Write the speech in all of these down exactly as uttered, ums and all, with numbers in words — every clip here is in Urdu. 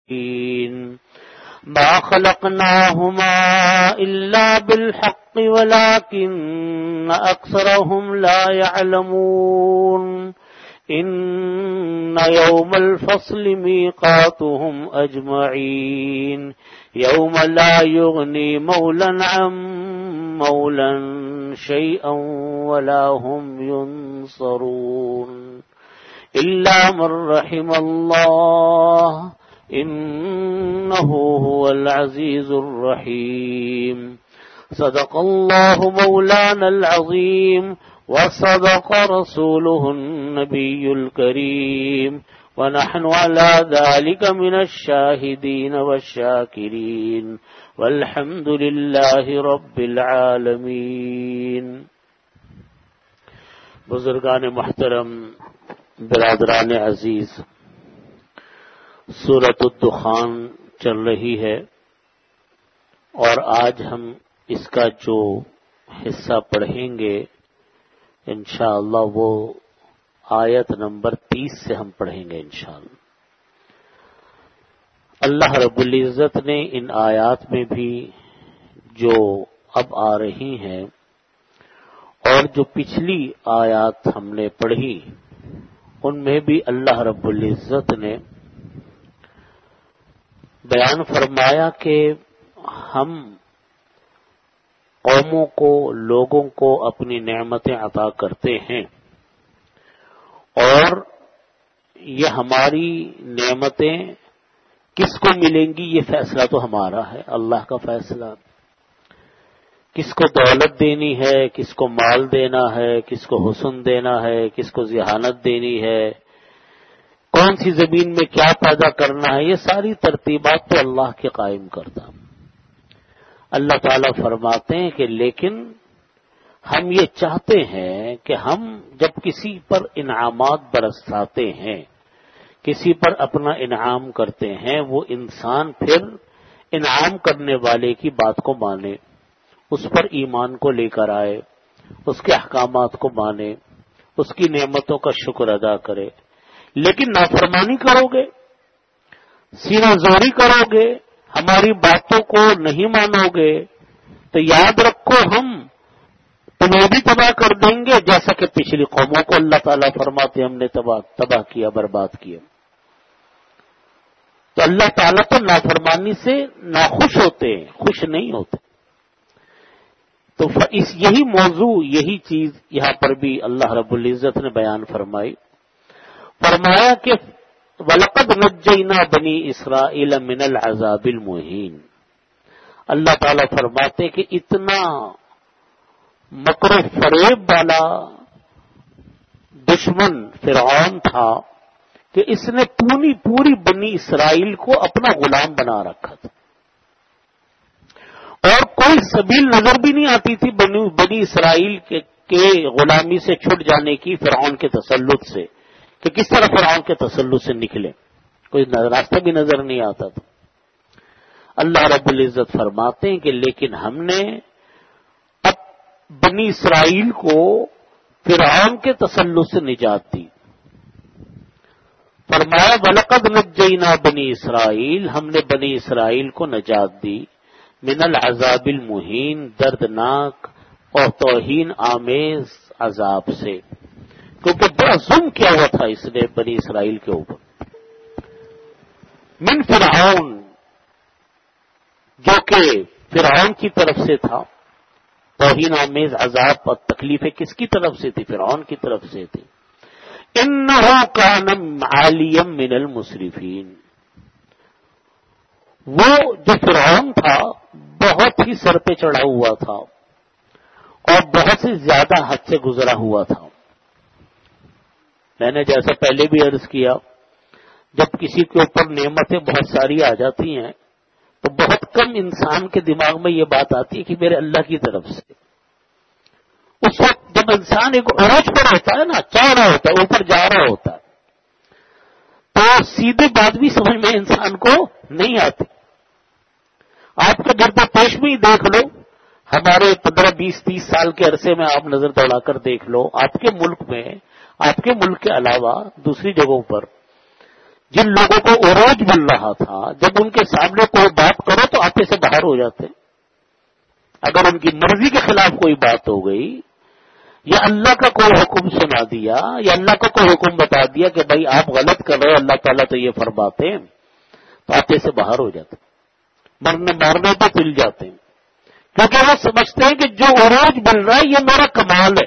ما خلقناهما إلا بالحق ولكن أكثرهم لا يعلمون إن يوم الفصل ميقاتهم أجمعين يوم لا يغني مولا عن مولا شيئا ولا هم ينصرون إلا من رحم الله إنه هو العزيز الرحيم صدق الله مولانا العظيم وصدق رسوله النبي الكريم ونحن على ذلك من الشاهدين والشاكرين والحمد لله رب العالمين. بزرگان محترم، برادران عزیز، سورۃ الدخان چل رہی ہے اور آج ہم اس کا جو حصہ پڑھیں گے انشاءاللہ وہ آیت نمبر تیس سے ہم پڑھیں گے انشاءاللہ. اللہ رب العزت نے ان آیات میں بھی جو اب آ رہی ہیں اور جو پچھلی آیات ہم نے پڑھی ان میں بھی اللہ رب العزت نے بیان فرمایا کہ ہم قوموں کو، لوگوں کو اپنی نعمتیں عطا کرتے ہیں اور یہ ہماری نعمتیں کس کو ملیں گی یہ فیصلہ تو ہمارا ہے، اللہ کا فیصلہ. کس کو دولت دینی ہے، کس کو مال دینا ہے، کس کو حسن دینا ہے، کس کو ذہانت دینی ہے، کون سی زمین میں کیا پیدا کرنا ہے، یہ ساری ترتیبات تو اللہ کے قائم کردہ. اللہ تعالیٰ فرماتے ہیں کہ لیکن ہم یہ چاہتے ہیں کہ ہم جب کسی پر انعامات برساتے ہیں، کسی پر اپنا انعام کرتے ہیں، وہ انسان پھر انعام کرنے والے کی بات کو مانے، اس پر ایمان کو لے کر آئے، اس کے احکامات کو مانے، اس کی نعمتوں کا شکر ادا کرے. لیکن نافرمانی کرو گے، سینہ زوری کرو گے، ہماری باتوں کو نہیں مانو گے تو یاد رکھو ہم تمہیں بھی تباہ کر دیں گے جیسا کہ پچھلی قوموں کو اللہ تعالیٰ فرماتے ہم نے تباہ تباہ کیا، برباد کیا. تو اللہ تعالیٰ تو نافرمانی سے ناخوش ہوتے ہیں، خوش نہیں ہوتے. تو اس یہی موضوع، یہی چیز یہاں پر بھی اللہ رب العزت نے بیان فرمائی. فرمایا کہ وَلَقَدْ نَجَّيْنَا بَنِي إِسْرَائِيلَ مِنَ الْعَذَابِ الْمُهِينِ. اللہ تعالیٰ فرماتے کہ اتنا مکر و فریب والا دشمن فرعون تھا کہ اس نے پوری پوری بنی اسرائیل کو اپنا غلام بنا رکھا تھا اور کوئی سبیل نظر بھی نہیں آتی تھی بنی بنی اسرائیل کے, کے غلامی سے چھٹ جانے کی فرعون کے تسلط سے، کہ کس طرح فرعون کے تسلط سے نکلے، کوئی راستہ بھی نظر نہیں آتا تھا. اللہ رب العزت فرماتے ہیں کہ لیکن ہم نے اب بنی اسرائیل کو فرعون کے تسلط سے نجات دی. فرمایا وَلَقَدْ نَجَّيْنَا بَنِي اسرائیل، ہم نے بنی اسرائیل کو نجات دی من العذاب المہین، دردناک اور توہین آمیز عذاب سے، کیونکہ بڑا ظلم کیا ہوا تھا اس نے بنی اسرائیل کے اوپر. من فرعون، جو کہ فرعون کی طرف سے تھا. توہین آمیز عذاب اور تکلیفیں کس کی طرف سے تھی؟ فرعون کی طرف سے تھی. انہ کان عالیا من المسرفین، وہ جو فرعون تھا بہت ہی سر پہ چڑھا ہوا تھا اور بہت ہی زیادہ حد سے گزرا ہوا تھا. میں نے جیسا پہلے بھی عرض کیا، جب کسی کے اوپر نعمتیں بہت ساری آ جاتی ہیں تو بہت کم انسان کے دماغ میں یہ بات آتی ہے کہ میرے اللہ کی طرف سے. اس وقت جب انسان ایک عروج پر ہوتا ہے نا، چاہ رہا ہوتا ہے، اوپر جا رہا ہوتا ہے، تو سیدھے بات بھی سمجھ میں انسان کو نہیں آتی. آپ کے گرد پیش میں ہی دیکھ لو، ہمارے پندرہ بیس تیس سال کے عرصے میں آپ نظر دوڑا کر دیکھ لو، آپ کے ملک میں، آپ کے ملک کے علاوہ دوسری جگہوں پر جن لوگوں کو عروج مل رہا تھا، جب ان کے سامنے کوئی بات کرو تو آتے سے باہر ہو جاتے. اگر ان کی مرضی کے خلاف کوئی بات ہو گئی یا اللہ کا کوئی حکم سنا دیا یا اللہ کا کوئی حکم بتا دیا کہ بھائی آپ غلط کر رہے ہو، اللہ تعالیٰ تو یہ فرماتے ہیں، تو آتے سے باہر ہو جاتے، مرنے مارنے پہ تل جاتے ہیں. کیونکہ وہ سمجھتے ہیں کہ جو عروج مل رہا ہے یہ میرا کمال ہے،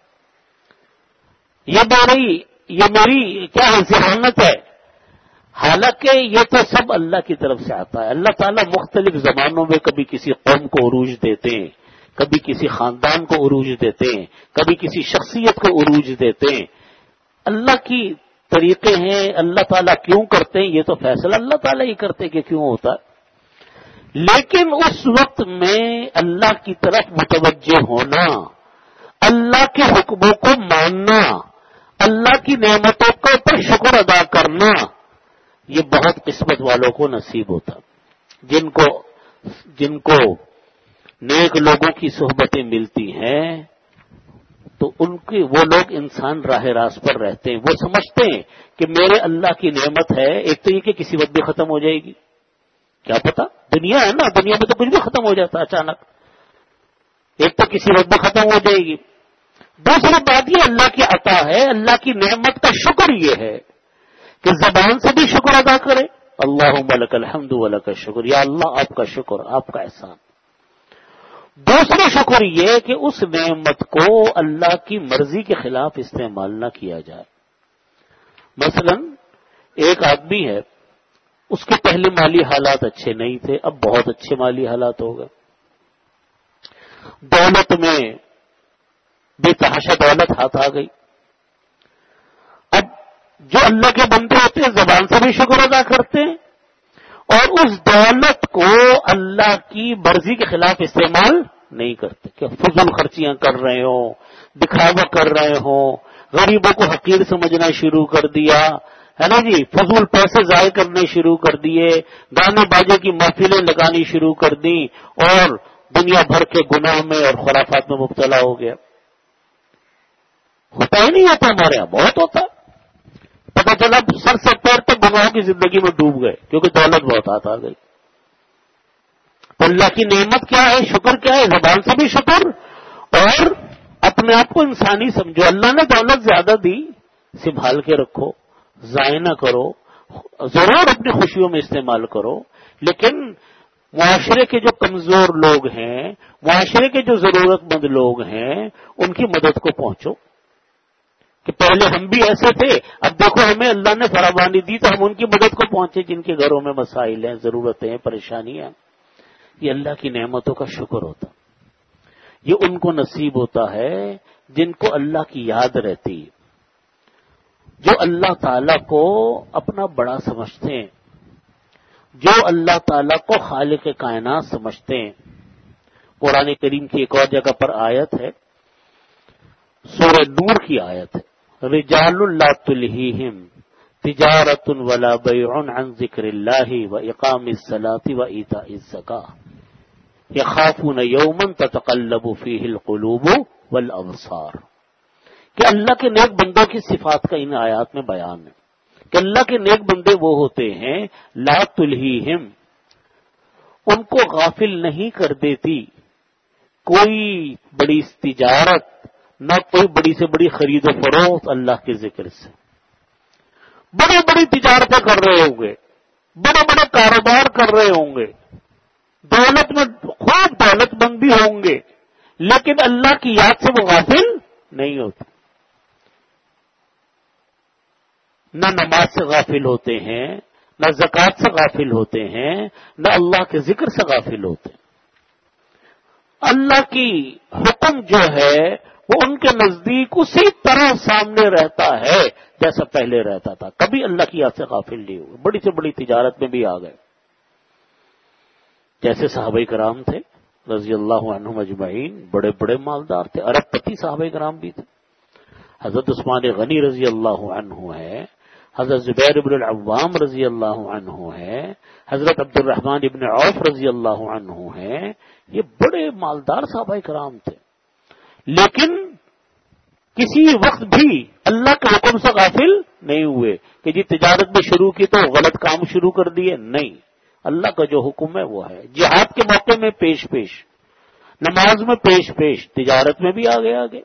یہ میری یہ میری کیا ہے ذہانت ہے. حالانکہ یہ تو سب اللہ کی طرف سے آتا ہے. اللہ تعالیٰ مختلف زمانوں میں کبھی کسی قوم کو عروج دیتے ہیں، کبھی کسی خاندان کو عروج دیتے ہیں، کبھی کسی شخصیت کو عروج دیتے ہیں. اللہ کی طریقے ہیں. اللہ تعالیٰ کیوں کرتے ہیں یہ تو فیصلہ اللہ تعالیٰ ہی کرتے ہیں کہ کیوں ہوتا ہے. لیکن اس وقت میں اللہ کی طرف متوجہ ہونا، اللہ کے حکموں کو ماننا، اللہ کی نعمتوں کے اوپر شکر ادا کرنا، یہ بہت قسمت والوں کو نصیب ہوتا. جن کو جن کو نیک لوگوں کی صحبتیں ملتی ہیں تو ان کی وہ لوگ انسان راہ راست پر رہتے ہیں. وہ سمجھتے ہیں کہ میرے اللہ کی نعمت ہے. ایک تو یہ کہ کسی وقت بھی ختم ہو جائے گی، کیا پتا، دنیا ہے نا، دنیا میں تو کچھ بھی ختم ہو جاتا ہے اچانک. ایک تو کسی وقت بھی ختم ہو جائے گی. دوسری بات یہ اللہ کی عطا ہے. اللہ کی نعمت کا شکر یہ ہے کہ زبان سے بھی شکر ادا کرے. اللہم لک الحمد ولک الشکر، یا اللہ آپ کا شکر، آپ کا احسان. دوسرا شکر یہ کہ اس نعمت کو اللہ کی مرضی کے خلاف استعمال نہ کیا جائے. مثلا ایک آدمی ہے، اس کے پہلے مالی حالات اچھے نہیں تھے، اب بہت اچھے مالی حالات ہو گئے. دولت میں بے تحاشا دولت ہاتھ آ گئی. اب جو اللہ کے بندے ہوتے ہیں زبان سے بھی شکر ادا کرتے ہیں اور اس دولت کو اللہ کی مرضی کے خلاف استعمال نہیں کرتے کہ فضول خرچیاں کر رہے ہوں، دکھاوا کر رہے ہوں، غریبوں کو حقیر سمجھنا شروع کر دیا ہے نا جی، فضول پیسے ضائع کرنے شروع کر دیے، گانے باجے کی محفلیں لگانی شروع کر دی اور دنیا بھر کے گناہ میں اور خرافات میں مبتلا ہو گیا. ہوتا ہی نہیں ہوتا، ہمارے یہاں بہت ہوتا. پتہ چلا سر سے پیر تک گناہوں کی زندگی میں ڈوب گئے کیونکہ دولت بہت ہاتھ آ گئی. تو اللہ کی نعمت کیا ہے، شکر کیا ہے، زبان سے بھی شکر اور اپنے آپ کو انسانی سمجھو. اللہ نے دولت زیادہ دی، سنبھال کے رکھو، ضائع نہ کرو، ضرور اپنی خوشیوں میں استعمال کرو، لیکن معاشرے کے جو کمزور لوگ ہیں، معاشرے کے جو ضرورت مند لوگ ہیں، ان کی مدد کو پہنچو. کہ پہلے ہم بھی ایسے تھے، اب دیکھو ہمیں اللہ نے فراوانی دی تو ہم ان کی مدد کو پہنچے جن کے گھروں میں مسائل ہیں، ضرورتیں ہیں، پریشانیاں. یہ اللہ کی نعمتوں کا شکر ہوتا. یہ ان کو نصیب ہوتا ہے جن کو اللہ کی یاد رہتی، جو اللہ تعالیٰ کو اپنا بڑا سمجھتے ہیں، جو اللہ تعالیٰ کو خالق کائنات سمجھتے ہیں. قرآن کریم کی ایک اور جگہ پر آیت ہے، سورہ نور کی آیت ہے، رجال لا تلہیہم تجارت ولا بیع عن ذکر اللہ واقام الصلاۃ وایتاء الزکاۃ یخافون یوما تتقلب فیہ القلوب والابصار. کہ اللہ کے نیک بندوں کی صفات کا ان آیات میں بیان ہے کہ اللہ کے نیک بندے وہ ہوتے ہیں لا تلہیہم، ان کو غافل نہیں کر دیتی کوئی بڑی تجارت، نہ کوئی بڑی سے بڑی خرید و فروخت اللہ کے ذکر سے. بڑی بڑی تجارتیں کر رہے ہوں گے، بڑے بڑے کاروبار کر رہے ہوں گے، دولت میں خوب دولت مند بھی ہوں گے، لیکن اللہ کی یاد سے وہ غافل نہیں ہوتے. نہ نماز سے غافل ہوتے ہیں، نہ زکوٰۃ سے غافل ہوتے ہیں، نہ اللہ کے ذکر سے غافل ہوتے ہیں. اللہ کی حکم جو ہے وہ ان کے نزدیک اسی طرح سامنے رہتا ہے جیسا پہلے رہتا تھا. کبھی اللہ کی یاد سے غافل نہیں ہوئے. بڑی سے بڑی تجارت میں بھی آ گئے، جیسے صحابہ کرام تھے رضی اللہ عنہم اجمعین، بڑے بڑے مالدار تھے، ارب پتی صحابہ کرام بھی تھے. حضرت عثمان غنی رضی اللہ عنہ ہے، حضرت زبیر بن العوام رضی اللہ عنہ ہے، حضرت عبد الرحمن ابن عوف رضی اللہ عنہ ہے. یہ بڑے مالدار صحابہ کرام تھے، لیکن کسی وقت بھی اللہ کے حکم سے غافل نہیں ہوئے کہ جی تجارت میں شروع کی تو غلط کام شروع کر دیے. نہیں، اللہ کا جو حکم ہے وہ ہے. جہاد کے موقع میں پیش پیش، نماز میں پیش پیش، تجارت میں بھی آگے آگے.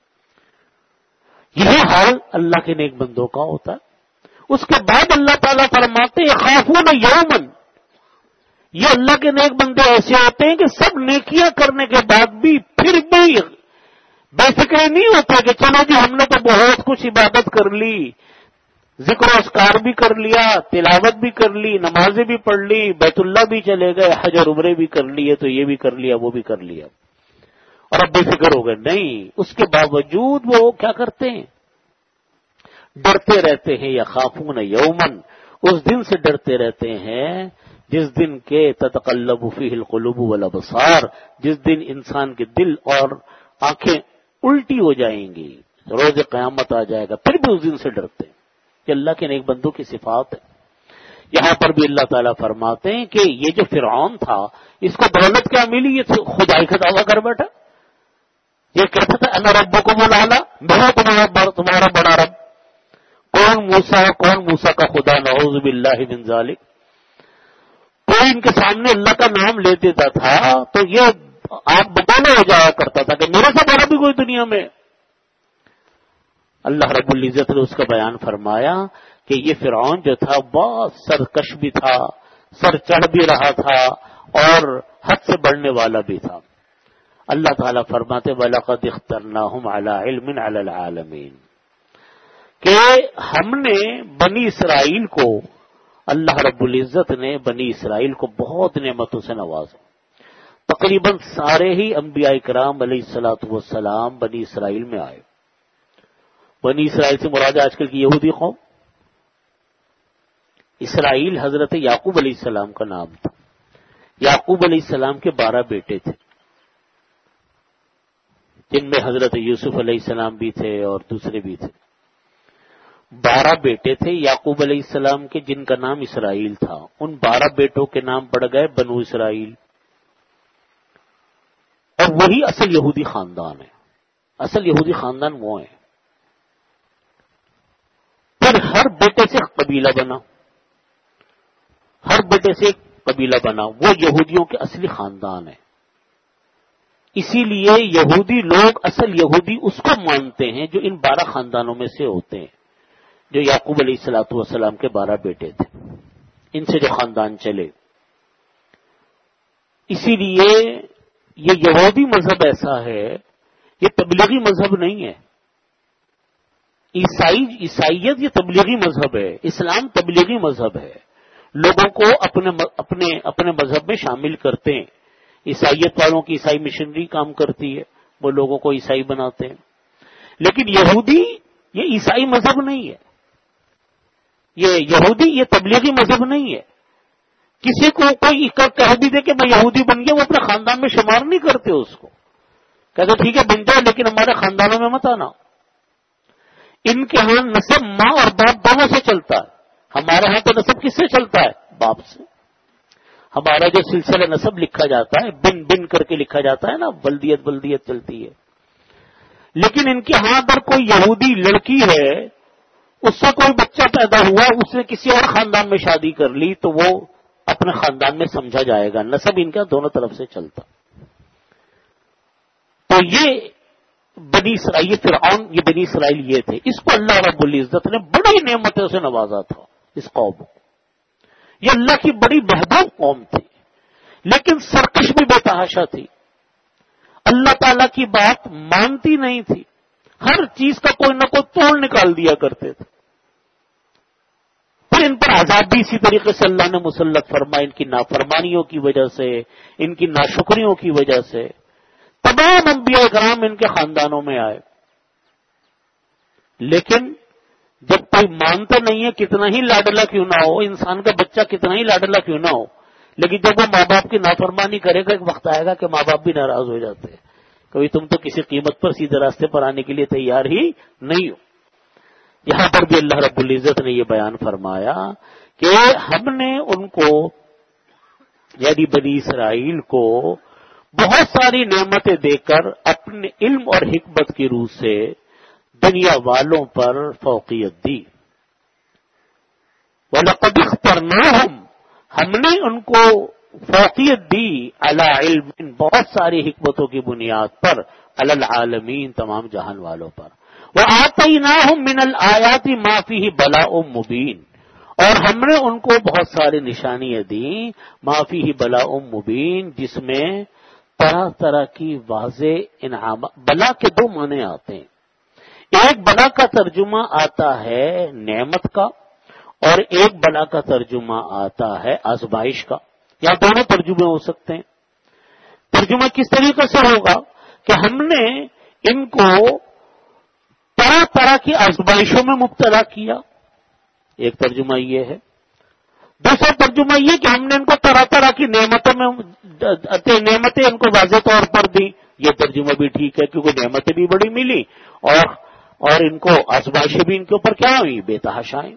یہ حال اللہ کے نیک بندوں کا ہوتا ہے. اس کے بعد اللہ تعالیٰ فرماتے ہیں خافون یومن، یہ اللہ کے نیک بندے ایسے ہوتے ہیں کہ سب نیکیاں کرنے کے بعد بھی پھر بھی بے فکر نہیں ہوتا کہ چلو جی ہم نے تو بہت کچھ عبادت کر لی، ذکر و اذکار بھی کر لیا، تلاوت بھی کر لی، نمازیں بھی پڑھ لی، بیت اللہ بھی چلے گئے، حج اور عمرے بھی کر لیے، تو یہ بھی کر لیا وہ بھی کر لیا اور اب بے فکر ہو گئے. نہیں، اس کے باوجود وہ کیا کرتے ہیں؟ ڈرتے رہتے ہیں. یا خافون یومن، اس دن سے ڈرتے رہتے ہیں جس دن کے تتقلب فیہ القلوب والابصار، جس دن انسان کے دل اور آنکھیں الٹی ہو جائیں گی، روز قیامت آ جائے گا، پھر بھی اس دن سے ڈرتے ہیں. یہ اللہ کے نیک بندوں کی صفات ہے. یہاں پر بھی اللہ تعالیٰ فرماتے ہیں کہ یہ جو فرعون تھا اس کو دولت کیا ملی؟ یہ خدائی کا دعویٰ کر بیٹھا. یہ کہتا تھا انا ربکم الاعلی، میں تمہارا تمہارا بڑا رب. کون موسیٰ کون موسیٰ کا خدا؟ نعوذ باللہ من ذالک. کوئی ان کے سامنے اللہ کا نام لے دیتا تھا تو یہ آپ بتانا ہو جایا کرتا تھا کہ میرے سے بڑا بھی کوئی دنیا میں. اللہ رب العزت نے اس کا بیان فرمایا کہ یہ فرعون جو تھا بہت سرکش بھی تھا، سر چڑھ بھی رہا تھا اور حد سے بڑھنے والا بھی تھا. اللہ تعالیٰ فرماتے وَلَقَدِ اخْتَرْنَاهُمْ عَلَىٰ عِلْمٍ عَلَى الْعَالَمِينَ کہ ہم نے بنی اسرائیل کو، اللہ رب العزت نے بنی اسرائیل کو بہت نعمتوں سے نوازا. تقریباً سارے ہی انبیاء کرام علیہ الصلوۃ والسلام بنی اسرائیل میں آئے. بنی اسرائیل سے مراد آج کل کی یہودی قوم. اسرائیل حضرت یعقوب علیہ السلام کا نام تھا. یعقوب علیہ السلام کے بارہ بیٹے تھے جن میں حضرت یوسف علیہ السلام بھی تھے اور دوسرے بھی تھے. بارہ بیٹے تھے یعقوب علیہ السلام کے جن کا نام اسرائیل تھا. ان بارہ بیٹوں کے نام پڑ گئے بنو اسرائیل، اور وہی اصل یہودی خاندان ہے. اصل یہودی خاندان وہ ہے. پھر ہر بیٹے سے قبیلہ بنا، ہر بیٹے سے ایک قبیلہ بنا. وہ یہودیوں کے اصلی خاندان ہے. اسی لیے یہودی لوگ اصل یہودی اس کو مانتے ہیں جو ان بارہ خاندانوں میں سے ہوتے ہیں، جو یعقوب علیہ الصلوۃ والسلام کے بارہ بیٹے تھے، ان سے جو خاندان چلے. اسی لیے یہ یہودی مذہب ایسا ہے، یہ تبلیغی مذہب نہیں ہے. عیسائی عیسائیت یہ تبلیغی مذہب ہے، اسلام تبلیغی مذہب ہے. لوگوں کو اپنے اپنے اپنے مذہب میں شامل کرتے ہیں. عیسائیت والوں کی عیسائی مشنری کام کرتی ہے، وہ لوگوں کو عیسائی بناتے ہیں. لیکن یہودی یہ عیسائی مذہب نہیں ہے، یہ یہودی یہ تبلیغی مذہب نہیں ہے. کسی کو کوئی کہہ بھی دے کہ میں یہودی بن گیا، وہ اپنے خاندان میں شمار نہیں کرتے اس کو. کہتے ٹھیک ہے بن جائے لیکن ہمارے خاندانوں میں مت آنا. ان کے ہاں نسب ماں اور باپ دونوں سے چلتا ہے. ہمارے ہاں تو نسب کس سے چلتا ہے؟ باپ سے. ہمارا جو سلسلہ نسب لکھا جاتا ہے بن بن کر کے لکھا جاتا ہے نا، بلدیت بلدیت چلتی ہے. لیکن ان کے ہاں اگر کوئی یہودی لڑکی ہے، اس سے کوئی بچہ پیدا ہوا، اس نے کسی اور خاندان میں شادی کر لی تو وہ اپنے خاندان میں سمجھا جائے گا. نسب ان کا دونوں طرف سے چلتا. تو یہ بنی اسرائیل فرعون، یہ بنی اسرائیل یہ تھے. اس کو اللہ رب العزت نے بڑی نعمتوں سے نوازا تھا. اس قوم کو یہ اللہ کی بڑی محبوب قوم تھی، لیکن سرکش بھی بے تحاشا تھی. اللہ تعالی کی بات مانتی نہیں تھی. ہر چیز کا کوئی نہ کوئی توڑ نکال دیا کرتے تھے. پھر ان پر عذاب بھی اسی طریقے سے اللہ نے مسلط فرمایا. ان کی نافرمانیوں کی وجہ سے، ان کی ناشکریوں کی وجہ سے تمام انبیاء کرام ان کے خاندانوں میں آئے. لیکن جب کوئی مانتا نہیں ہے، کتنا ہی لاڈلا کیوں نہ ہو، انسان کا بچہ کتنا ہی لاڈلا کیوں نہ ہو، لیکن جب وہ ماں باپ کی نافرمانی کرے گا، ایک وقت آئے گا کہ ماں باپ بھی ناراض ہو جاتے ہیں. کبھی تم تو کسی قیمت پر سیدھے راستے پر آنے کے لیے تیار ہی نہیں ہو. یہاں پر بھی اللہ رب العزت نے یہ بیان فرمایا کہ ہم نے ان کو یعنی بنی اسرائیل کو بہت ساری نعمتیں دے کر اپنے علم اور حکمت کی روح سے دنیا والوں پر فوقیت دی. وَلَقَدِ اخْتَرْنَاهُمْ ہم نے ان کو فوقیت دی علی علم بہت ساری حکمتوں کی بنیاد پر علی العالمین تمام جہان والوں پر. وَآتَيْنَاهُمْ مِنَ الْآيَاتِ مَا فِيهِ بَلَاءٌ مُبِينٌ اور ہم نے ان کو بہت ساری نشانیاں دیں ما فیہ بلاء مبین جس میں طرح طرح کی واضح انعامات. بلا کے دو معنی آتے ہیں. ایک بلا کا ترجمہ آتا ہے نعمت کا اور ایک بلا کا ترجمہ آتا ہے آزمائش کا. یا دونوں ترجمے ہو سکتے ہیں. ترجمہ کس طریقے سے ہوگا کہ ہم نے ان کو طرح طرح کی آزمائشوں میں مبتلا کیا. ایک ترجمہ یہ ہے. دوسرا ترجمہ یہ کہ ہم نے ان کو طرح طرح کی نعمتوں میں نعمتیں ان کو واضح طور پر دی. یہ ترجمہ بھی ٹھیک ہے کیونکہ نعمتیں بھی بڑی ملی اور اور ان کو آزمائشیں بھی ان کے اوپر کیا ہوئی بے تحاشائیں.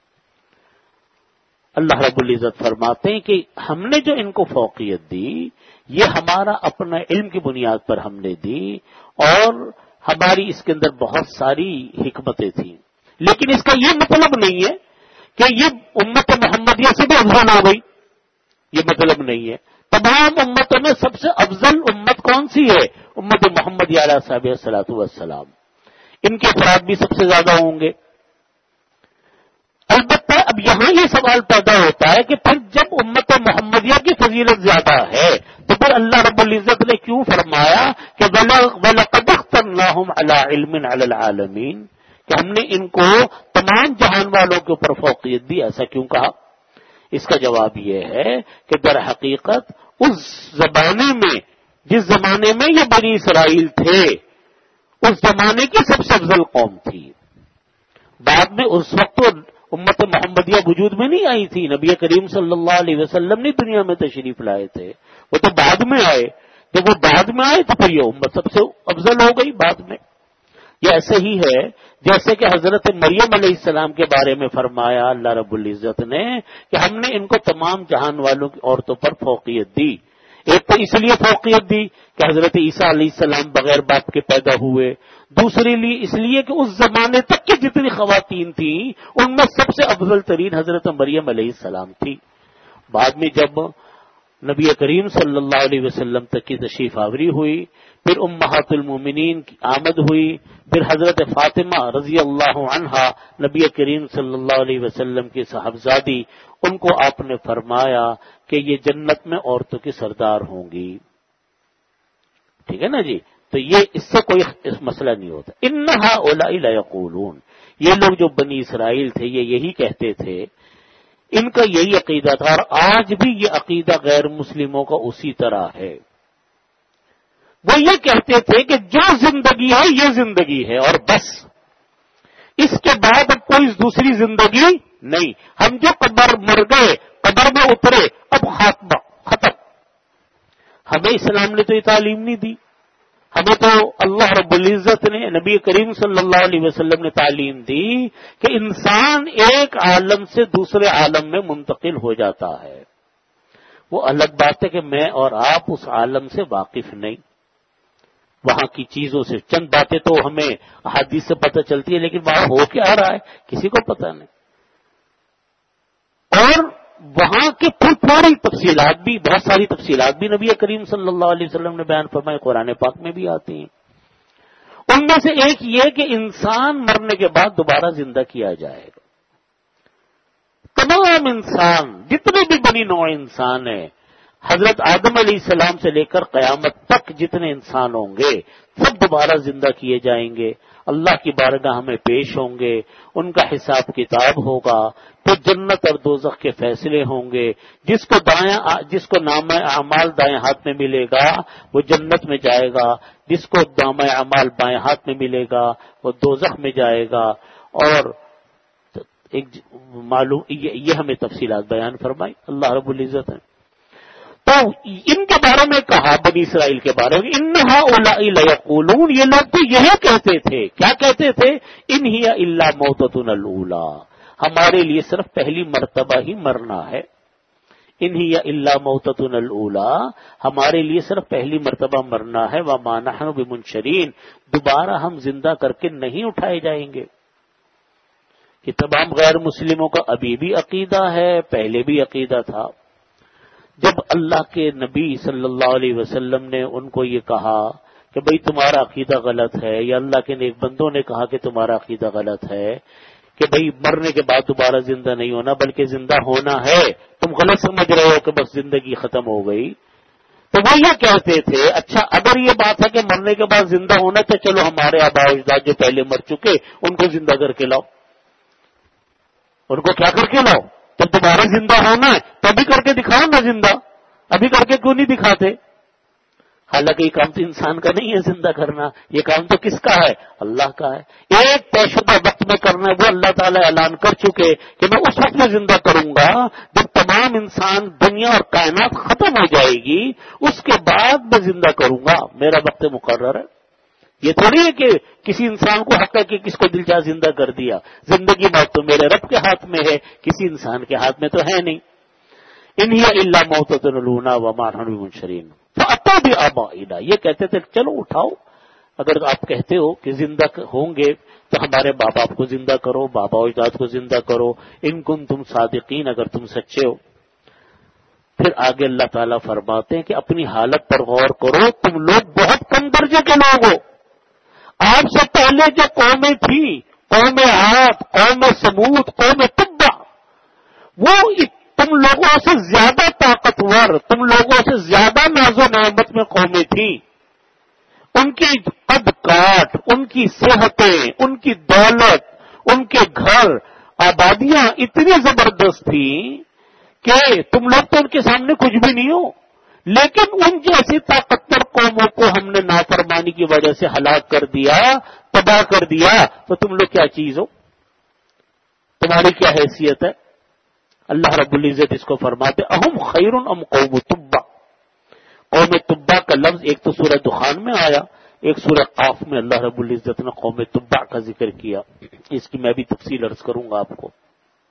اللہ رب العزت فرماتے ہیں کہ ہم نے جو ان کو فوقیت دی یہ ہمارا اپنا علم کی بنیاد پر ہم نے دی اور ہماری اس کے اندر بہت ساری حکمتیں تھیں. لیکن اس کا یہ مطلب نہیں ہے کہ یہ امت محمدیہ سے بھی افضل ہو گئی. یہ مطلب نہیں ہے. تمام امتوں میں سب سے افضل امت کون سی ہے؟ امت محمدیہ علیہ صاحب الصلاۃ والسلام. ان کے افراد بھی سب سے زیادہ ہوں گے. البتہ اب یہاں یہ سوال پیدا ہوتا ہے کہ پھر جب امت محمدیہ کی فضیلت زیادہ ہے تو پھر اللہ رب العزت نے کیوں فرمایا کہ وَلَقَدْ اخْتَرْنَاهُمْ عَلَىٰ عِلْمٍ عَلَى الْعَالَمِينَ کہ ہم نے ان کو تمام جہان والوں کے اوپر فوقیت دی. ایسا کیوں کہا؟ اس کا جواب یہ ہے کہ در حقیقت اس زمانے میں جس زمانے میں یہ بنی اسرائیل تھے اس زمانے کی سب سے افضل قوم تھی. بعد میں اس وقت امت محمدیہ وجود میں نہیں آئی تھی. نبی کریم صلی اللہ علیہ وسلم نے دنیا میں تشریف لائے تھے. وہ تو بعد میں آئے. جب وہ بعد میں آئے تو پھر یہ امت سب سے افضل ہو گئی بعد میں. یہ ایسے ہی ہے جیسے کہ حضرت مریم علیہ السلام کے بارے میں فرمایا اللہ رب العزت نے کہ ہم نے ان کو تمام جہان والوں کی عورتوں پر فوقیت دی. ایک تو اس لیے فوقیت دی کہ حضرت عیسیٰ علیہ السلام بغیر باپ کے پیدا ہوئے. دوسری لیے اس لیے کہ اس زمانے تک کی جتنی خواتین تھیں ان میں سب سے افضل ترین حضرت مریم علیہ السلام تھی. بعد میں جب نبی کریم صلی اللہ علیہ وسلم تک کی تشریف آوری ہوئی پھر امہات المومنین کی آمد ہوئی پھر حضرت فاطمہ رضی اللہ عنہا نبی کریم صلی اللہ علیہ وسلم کی صاحبزادی ان کو آپ نے فرمایا کہ یہ جنت میں عورتوں کی سردار ہوں گی. ٹھیک ہے نا جی. تو یہ اس سے کوئی مسئلہ نہیں ہوتا. انہا اولائی لا یقولون یہ لوگ جو بنی اسرائیل تھے یہ یہی کہتے تھے. ان کا یہی عقیدہ تھا اور آج بھی یہ عقیدہ غیر مسلموں کا اسی طرح ہے. وہ یہ کہتے تھے کہ جو زندگی ہے یہ زندگی ہے اور بس اس کے بعد اب کوئی دوسری زندگی نہیں. ہم جو قبر مر گئے قبر میں اترے اب خاتمہ ختم. ہمیں اسلام نے تو یہ تعلیم نہیں دی. ہمیں تو اللہ رب العزت نے نبی کریم صلی اللہ علیہ وسلم نے تعلیم دی کہ انسان ایک عالم سے دوسرے عالم میں منتقل ہو جاتا ہے. وہ الگ بات ہے کہ میں اور آپ اس عالم سے واقف نہیں. وہاں کی چیزوں سے چند باتیں تو ہمیں احادیث سے پتہ چلتی ہے لیکن وہاں ہو کیا رہا ہے کسی کو پتہ نہیں. اور وہاں کے پھر پوری تفصیلات بھی بہت ساری تفصیلات بھی نبی کریم صلی اللہ علیہ وسلم نے بیان فرمائے قرآن پاک میں بھی آتی ہیں. ان میں سے ایک یہ کہ انسان مرنے کے بعد دوبارہ زندہ کیا جائے گا. تمام انسان جتنے بھی بنی نوع انسان ہیں حضرت آدم علیہ السلام سے لے کر قیامت تک جتنے انسان ہوں گے سب دوبارہ زندہ کیے جائیں گے. اللہ کی بارگاہ میں پیش ہوں گے. ان کا حساب کتاب ہوگا. پھر جنت اور دوزخ کے فیصلے ہوں گے. جس کو دایاں جس کو نامہ اعمال دائیں ہاتھ میں ملے گا وہ جنت میں جائے گا. جس کو نامہ اعمال بائیں ہاتھ میں ملے گا وہ دوزخ میں جائے گا. اور ایک معلوم یہ ہمیں تفصیلات بیان فرمائی اللہ رب العزت نے. تو ان کے بارے میں کہا بنی اسرائیل کے بارے میں انہا اولائی لیقولون یہ لوگ تو یہی کہتے تھے. کیا کہتے تھے؟ ان ہی الا موتتنا الاولی ہمارے لیے صرف پہلی مرتبہ ہی مرنا ہے. ان ہی الا موتتنا الاولی، ہمارے لیے صرف پہلی مرتبہ مرنا ہے، وما نحن بمنشرین، دوبارہ ہم زندہ کر کے نہیں اٹھائے جائیں گے۔ یہ تمام غیر مسلموں کا ابھی بھی عقیدہ ہے، پہلے بھی عقیدہ تھا۔ جب اللہ کے نبی صلی اللہ علیہ وسلم نے ان کو یہ کہا کہ بھئی تمہارا عقیدہ غلط ہے، یا اللہ کے نیک بندوں نے کہا کہ تمہارا عقیدہ غلط ہے کہ بھئی مرنے کے بعد دوبارہ زندہ نہیں ہونا بلکہ زندہ ہونا ہے، تم غلط سمجھ رہے ہو کہ بس زندگی ختم ہو گئی، تو وہ یہ کہتے تھے اچھا اگر یہ بات ہے کہ مرنے کے بعد زندہ ہونا تو چلو ہمارے آباء و اجداد جو پہلے مر چکے ان کو زندہ کر کے لاؤ، ان کو کیا کر کے لاؤ، جب دوبارہ زندہ ہونا ہے تو ابھی کر کے دکھاؤ نا زندہ، ابھی کر کے کیوں نہیں دکھاتے؟ حالانکہ یہ کام تو انسان کا نہیں ہے زندہ کرنا، یہ کام تو کس کا ہے؟ اللہ کا ہے۔ ایک طے شدہ وقت میں کرنا ہے، وہ اللہ تعالیٰ اعلان کر چکے کہ میں اس وقت میں زندہ کروں گا جب تمام انسان دنیا اور کائنات ختم ہو جائے گی، اس کے بعد میں زندہ کروں گا، میرا وقت مقرر ہے۔ یہ تھوڑی ہے کہ کسی انسان کو حق ہے کہ کس کو دل چاہ زندہ کر دیا، زندگی موت تو میرے رب کے ہاتھ میں ہے، کسی انسان کے ہاتھ میں تو ہے نہیں۔ ان ہی الا موتتنا الاولی وما نحن بمنشرین فاتوا بآبائنا، یہ کہتے تھے چلو اٹھاؤ، اگر آپ کہتے ہو کہ زندہ ہوں گے تو ہمارے باپ باپ کو زندہ کرو، بابا و اجداد کو زندہ کرو، ان کنتم صادقین، اگر تم سچے ہو۔ پھر آگے اللہ تعالیٰ فرماتے ہیں کہ اپنی حالت پر غور کرو، تم لوگ بہت کم درجے کے لوگ ہو۔ آپ سے پہلے جو قومیں تھیں، قوم عاد، قوم سمود، قوم تبع، وہ تم لوگوں سے زیادہ طاقتور، تم لوگوں سے زیادہ ناز و نعمت میں قومیں تھیں، ان کی قد کاٹ، ان کی صحتیں، ان کی دولت، ان کے گھر، آبادیاں اتنی زبردست تھیں کہ تم لوگ تو ان کے سامنے کچھ بھی نہیں ہو، لیکن ان جیسی طاقتور قوموں کو ہم نے نافرمانی کی وجہ سے ہلاک کر دیا، تباہ کر دیا، تو تم لوگ کیا چیز ہو، تمہاری کیا حیثیت ہے؟ اللہ رب العزت اس کو فرماتے اہم خیر ام قوم تبع، قوم تبع کا لفظ ایک تو سورہ دخان میں آیا، ایک سورہ قاف میں اللہ رب العزت نے قوم تبع کا ذکر کیا، اس کی میں بھی تفصیل عرض کروں گا آپ کو۔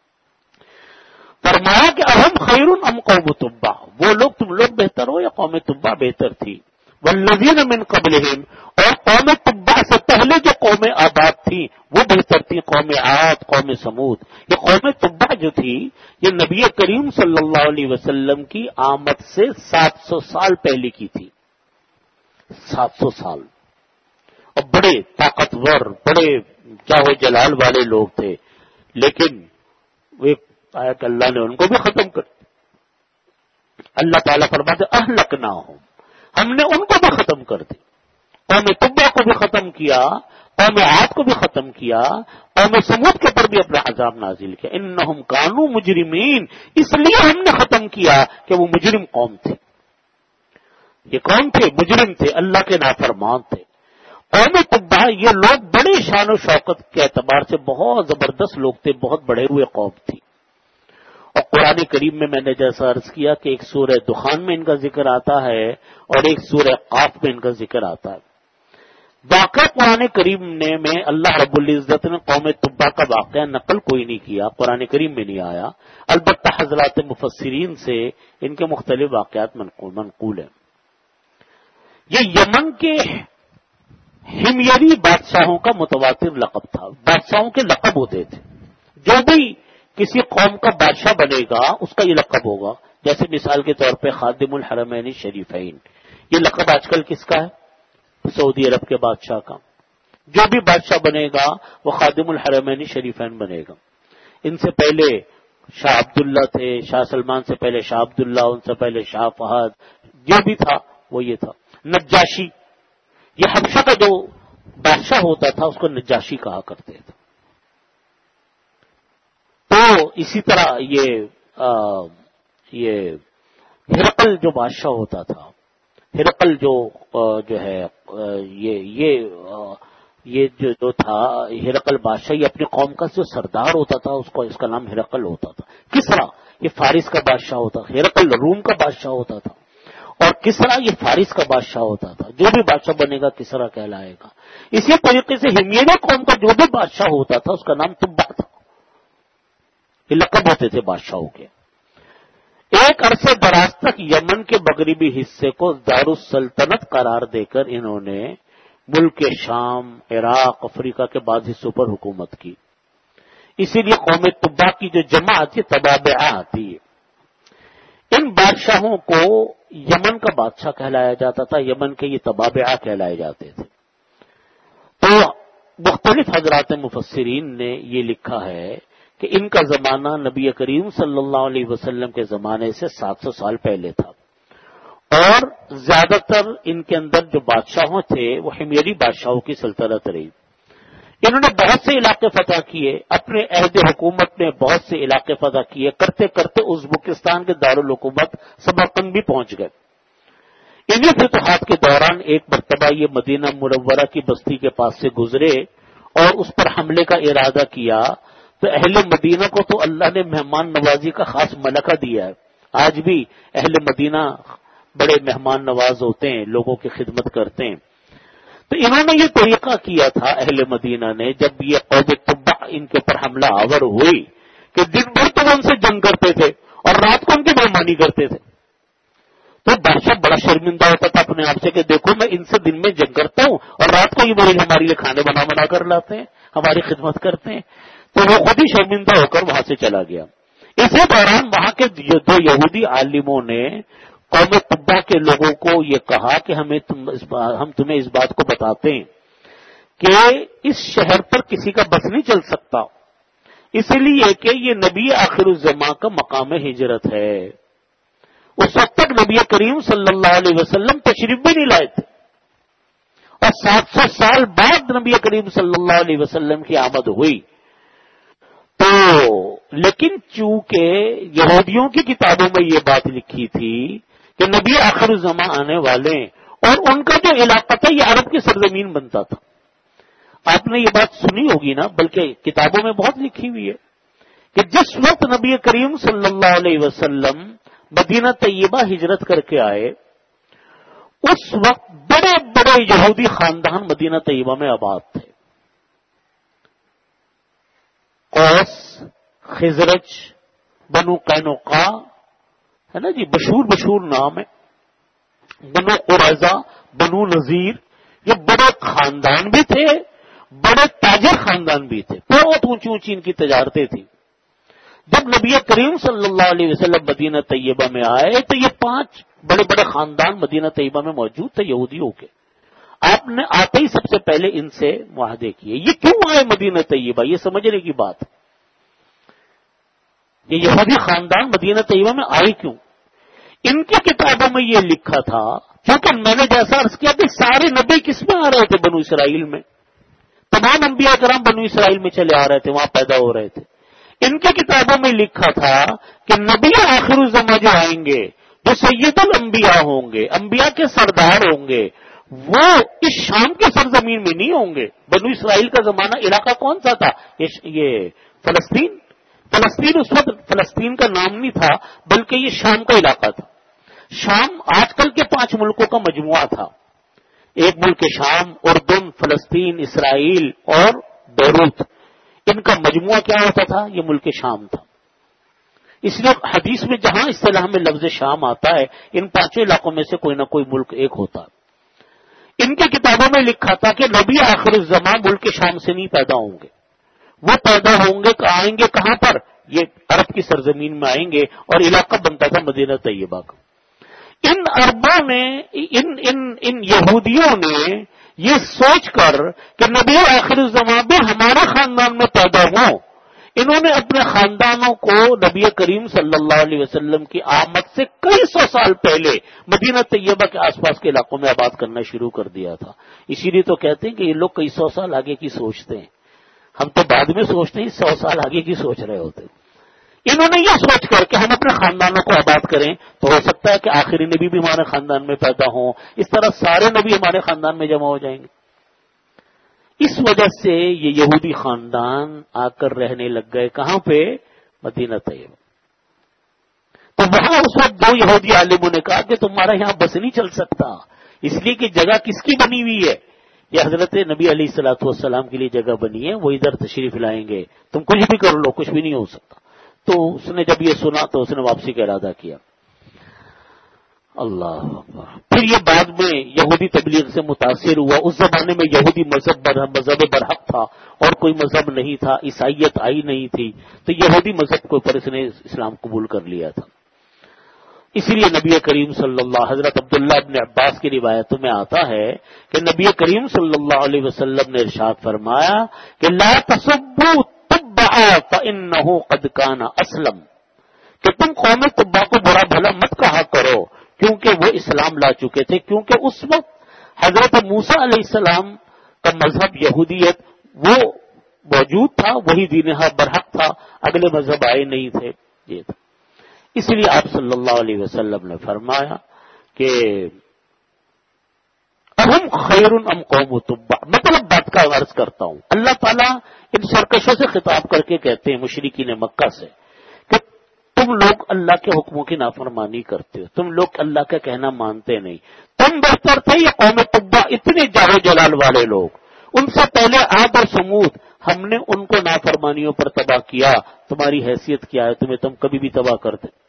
فرمایا کہ اہم خیر ام قوم تبع، وہ لوگ تم لوگ بہتر ہو یا قوم تبع بہتر تھی؟ والذین من قبلہم، اور قوم تبع سے پہلے جو قوم آباد تھی وہ بہتر تھی، قوم عاد، قوم سمود۔ یہ قوم تبع جو تھی یہ نبی کریم صلی اللہ علیہ وسلم کی آمد سے سات سو سال پہلے کی تھی، سات سو سال، اور بڑے طاقتور، بڑے جاہ و جلال والے لوگ تھے، لیکن وہ آیا کہ اللہ نے ان کو بھی ختم کر دیا۔ اللہ تعالیٰ فرماتے اہلکناہم، ہم نے ان کو بھی ختم کر دی، قوم تبع کو بھی ختم کیا، قوم عاد کو بھی ختم کیا، قوم سمود کے اوپر بھی اپنا عذاب نازل کیا۔ انہم کانوا مجرمین، اس لیے ہم نے ختم کیا کہ وہ مجرم قوم تھے، یہ قوم تھے مجرم تھے، اللہ کے نافرمان تھے۔ قوم تبع یہ لوگ بڑے شان و شوکت کے اعتبار سے بہت زبردست لوگ تھے، بہت بڑے ہوئے قوم تھی، اور قرآن کریم میں میں نے جیسا عرض کیا کہ ایک سورہ دخان میں ان کا ذکر آتا ہے اور ایک سورہ قاف میں ان کا ذکر آتا ہے۔ واقعہ قرآن کریم نے میں اللہ رب العزت نے قوم تبع کا واقعہ نقل کوئی نہیں کیا، قرآن کریم میں نہیں آیا، البتہ حضرات مفسرین سے ان کے مختلف واقعات منقول ہیں۔ یہ یمن کے ہمیری بادشاہوں کا متواتر لقب تھا، بادشاہوں کے لقب ہوتے تھے، جو بھی کسی قوم کا بادشاہ بنے گا اس کا یہ لقب ہوگا، جیسے مثال کے طور پہ خادم الحرمین شریفین، یہ لقب آج کل کس کا ہے؟ سعودی عرب کے بادشاہ کا۔ جو بھی بادشاہ بنے گا وہ خادم الحرمین شریفین بنے گا۔ ان سے پہلے شاہ عبداللہ تھے، شاہ سلمان سے پہلے شاہ عبداللہ، ان سے پہلے شاہ فہد، جو بھی تھا وہ یہ تھا۔ نجاشی، یہ حبشہ کا جو بادشاہ ہوتا تھا اس کو نجاشی کہا کرتے تھے۔ تو اسی طرح یہ آ, یہ ہرقل جو بادشاہ ہوتا تھا، ہرقل جو جو ہے یہ یہ یہ جو جو تھا ہرقل بادشاہ، یہ اپنی قوم کا جو سردار ہوتا تھا اس کو اس کا نام ہرقل ہوتا تھا۔ کسرا یہ فارس کا بادشاہ ہوتا تھا، ہرقل روم کا بادشاہ ہوتا تھا، اور کسرا یہ فارس کا بادشاہ ہوتا تھا۔ جو بھی بادشاہ بنے گا کسرا کہلائے گا۔ اسی طریقے سے ہمیرے قوم کا جو بھی بادشاہ ہوتا تھا اس کا نام تبع تھا، یہ لقب ہوتے تھے بادشاہوں کے۔ ایک عرصے دراز تک یمن کے مغربی حصے کو دارالسلطنت قرار دے کر انہوں نے ملک شام، عراق، افریقہ کے بعض حصوں پر حکومت کی. اسی لیے قوم تبع کی جو جماعت یہ تبابعہ آتی ہے. ان بادشاہوں کو یمن کا بادشاہ کہلایا جاتا تھا، یمن کے یہ تبابعہ کہلائے جاتے تھے. تو مختلف حضرات مفسرین نے یہ لکھا ہے کہ ان کا زمانہ نبی کریم صلی اللہ علیہ وسلم کے زمانے سے سات سو سال پہلے تھا، اور زیادہ تر ان کے اندر جو بادشاہوں تھے وہ حمیری بادشاہوں کی سلطنت رہی. انہوں نے بہت سے علاقے فتح کیے، اپنے عہد حکومت میں بہت سے علاقے فتح کیے، کرتے کرتے ازبکستان کے دارالحکومت سمرقند بھی پہنچ گئے. انہی فتوحات کے دوران ایک مرتبہ یہ مدینہ منورہ کی بستی کے پاس سے گزرے اور اس پر حملے کا ارادہ کیا، تو اہل مدینہ کو تو اللہ نے مہمان نوازی کا خاص ملکہ دیا ہے. آج بھی اہل مدینہ بڑے مہمان نواز ہوتے ہیں، لوگوں کی خدمت کرتے ہیں. تو انہوں نے یہ طریقہ کیا تھا اہل مدینہ نے، جب یہ قوم تبع ان کے اوپر حملہ آور ہوئی کہ دن بھر تو ان سے جنگ کرتے تھے اور رات کو ان کی مہمانی کرتے تھے. تو بادشاہ بڑا شرمندہ ہوتا تھا اپنے آپ سے کہ دیکھو میں ان سے دن میں جنگ کرتا ہوں اور رات کو یہ میرے ہمارے لیے کھانے بنا بنا کر لاتے ہیں، ہماری خدمت کرتے ہیں. تو وہ خود ہی شرمندہ ہو کر وہاں سے چلا گیا. اسی دوران وہاں کے دو یہودی عالموں نے قوم تبع کے لوگوں کو یہ کہا کہ ہمیں تم اس ہم تمہیں اس بات کو بتاتے ہیں کہ اس شہر پر کسی کا بس نہیں چل سکتا، اس لیے کہ یہ نبی آخر الزماں کا مقام ہجرت ہے. اس وقت تک نبی کریم صلی اللہ علیہ وسلم تشریف بھی نہیں لائے تھے، اور سات سو سال بعد نبی کریم صلی اللہ علیہ وسلم کی آمد ہوئی. تو لیکن چونکہ یہودیوں کی کتابوں میں یہ بات لکھی تھی کہ نبی آخر الزماں آنے والے، اور ان کا جو علاقہ تھا یہ عرب کی سرزمین بنتا تھا. آپ نے یہ بات سنی ہوگی نا، بلکہ کتابوں میں بہت لکھی ہوئی ہے کہ جس وقت نبی کریم صلی اللہ علیہ وسلم مدینہ طیبہ ہجرت کر کے آئے، اس وقت بڑے بڑے یہودی خاندان مدینہ طیبہ میں آباد تھے. اوس، خزرج، بنو قینقاع، ہے نا جی، مشہور مشہور نام ہے، بنو قریظہ، بنو نذیر. یہ بڑے خاندان بھی تھے، بڑے تاجر خاندان بھی تھے، بہت اونچی اونچی ان کی تجارتیں تھیں. جب نبی کریم صلی اللہ علیہ وسلم مدینہ طیبہ میں آئے تو یہ پانچ بڑے بڑے خاندان مدینہ طیبہ میں موجود تھے یہودیوں کے. آپ نے آتے ہی سب سے پہلے ان سے معاہدے کیے. یہ کیوں آئے مدینہ طیبہ، یہ سمجھنے کی بات. یہ یہودی خاندان مدینہ طیبہ میں آئے کیوں؟ ان کی کتابوں میں یہ لکھا تھا، کیونکہ میں نے جیسا عرض کیا کہ سارے نبی کس میں آ رہے تھے؟ بنو اسرائیل میں. تمام انبیاء کرام بنو اسرائیل میں چلے آ رہے تھے، وہاں پیدا ہو رہے تھے. ان کی کتابوں میں لکھا تھا کہ نبی آخر الزماں جو آئیں گے، جو سید الانبیاء ہوں گے، انبیاء کے سردار ہوں گے، وہ اس شام کے سرزمین میں نہیں ہوں گے. بنو اسرائیل کا زمانہ علاقہ کون سا تھا؟ یہ فلسطین. فلسطین اس وقت فلسطین کا نام نہیں تھا، بلکہ یہ شام کا علاقہ تھا. شام آج کل کے پانچ ملکوں کا مجموعہ تھا. ایک ملک شام، اردن، فلسطین، اسرائیل اور بیروت. ان کا مجموعہ کیا ہوتا تھا؟ یہ ملک شام تھا. اس لیے حدیث میں جہاں اصطلاح میں لفظ شام آتا ہے، ان پانچوں علاقوں میں سے کوئی نہ کوئی ملک ایک ہوتا. ان کی کتابوں میں لکھا تھا کہ نبی آخر الزماں ملک شام سے نہیں پیدا ہوں گے، وہ پیدا ہوں گے کہ آئیں گے کہاں پر؟ یہ عرب کی سرزمین میں آئیں گے، اور علاقہ بنتا تھا مدینہ طیبہ کا. ان عربوں نے، ان ان ان یہودیوں نے یہ سوچ کر کہ نبی آخر الزماں بھی ہمارے خاندان میں پیدا ہوں، انہوں نے اپنے خاندانوں کو نبی کریم صلی اللہ علیہ وسلم کی آمد سے کئی سو سال پہلے مدینہ طیبہ کے آس پاس کے علاقوں میں آباد کرنا شروع کر دیا تھا. اسی لیے تو کہتے ہیں کہ یہ لوگ کئی سو سال آگے کی سوچتے ہیں، ہم تو بعد میں سوچتے ہیں، سو سال آگے کی سوچ رہے ہوتے. انہوں نے یہ سوچ کر کہ ہم اپنے خاندانوں کو آباد کریں تو ہو سکتا ہے کہ آخری نبی بھی ہمارے خاندان میں پیدا ہوں، اس طرح سارے نبی ہمارے خاندان میں جمع ہو جائیں گے. اس وجہ سے یہ یہودی خاندان آ کر رہنے لگ گئے کہاں پہ؟ مدینہ طیبہ. تو وہاں اس وقت دو یہودی عالموں نے کہا کہ تمہارا یہاں بس نہیں چل سکتا، اس لیے کہ جگہ کس کی بنی ہوئی ہے؟ یہ حضرت نبی علیہ الصلوۃ والسلام کے لیے جگہ بنی ہے، وہ ادھر تشریف لائیں گے، تم کچھ بھی کر لو، کچھ بھی نہیں ہو سکتا. تو اس نے جب یہ سنا تو اس نے واپسی کا ارادہ کیا. اللہ اکبر. پھر یہ بعد میں یہودی تبلیغ سے متاثر ہوا. اس زمانے میں یہودی مذہب مذہب برحق تھا اور کوئی مذہب نہیں تھا, عیسائیت آئی نہیں تھی, تو یہودی مذہب کے اوپر اس نے اسلام قبول کر لیا تھا. اسی لیے نبی کریم صلی اللہ حضرت عبداللہ ابن عباس کی روایتوں میں آتا ہے کہ نبی کریم صلی اللہ علیہ وسلم نے ارشاد فرمایا کہ لا تسبوا تبع فانه قد كان اسلم, کہ تم قوم تبع کو برا بھلا مت کہا کرو کیونکہ وہ اسلام لا چکے تھے. کیونکہ اس وقت حضرت موسیٰ علیہ السلام کا مذہب یہودیت وہ موجود تھا, وہی دین برحق تھا, اگلے مذہب آئے نہیں تھے. یہ تھا. اس لیے آپ صلی اللہ علیہ وسلم نے فرمایا کہ اہم خیر ام قوم تبع. مطلب بات کا عرض کرتا ہوں, اللہ تعالیٰ ان سرکشوں سے خطاب کر کے کہتے ہیں مشرکین مکہ سے کہ تم لوگ اللہ کے حکموں کی نافرمانی کرتے ہو, تم لوگ اللہ کا کہنا مانتے نہیں. تم بہتر تھے یا قوم تبع, اتنے جار جلال والے لوگ, ان سے پہلے عاد اور سمود, ہم نے ان کو نافرمانیوں پر تباہ کیا. تمہاری حیثیت کیا ہے, تمہیں تم کبھی بھی تباہ کر دیں.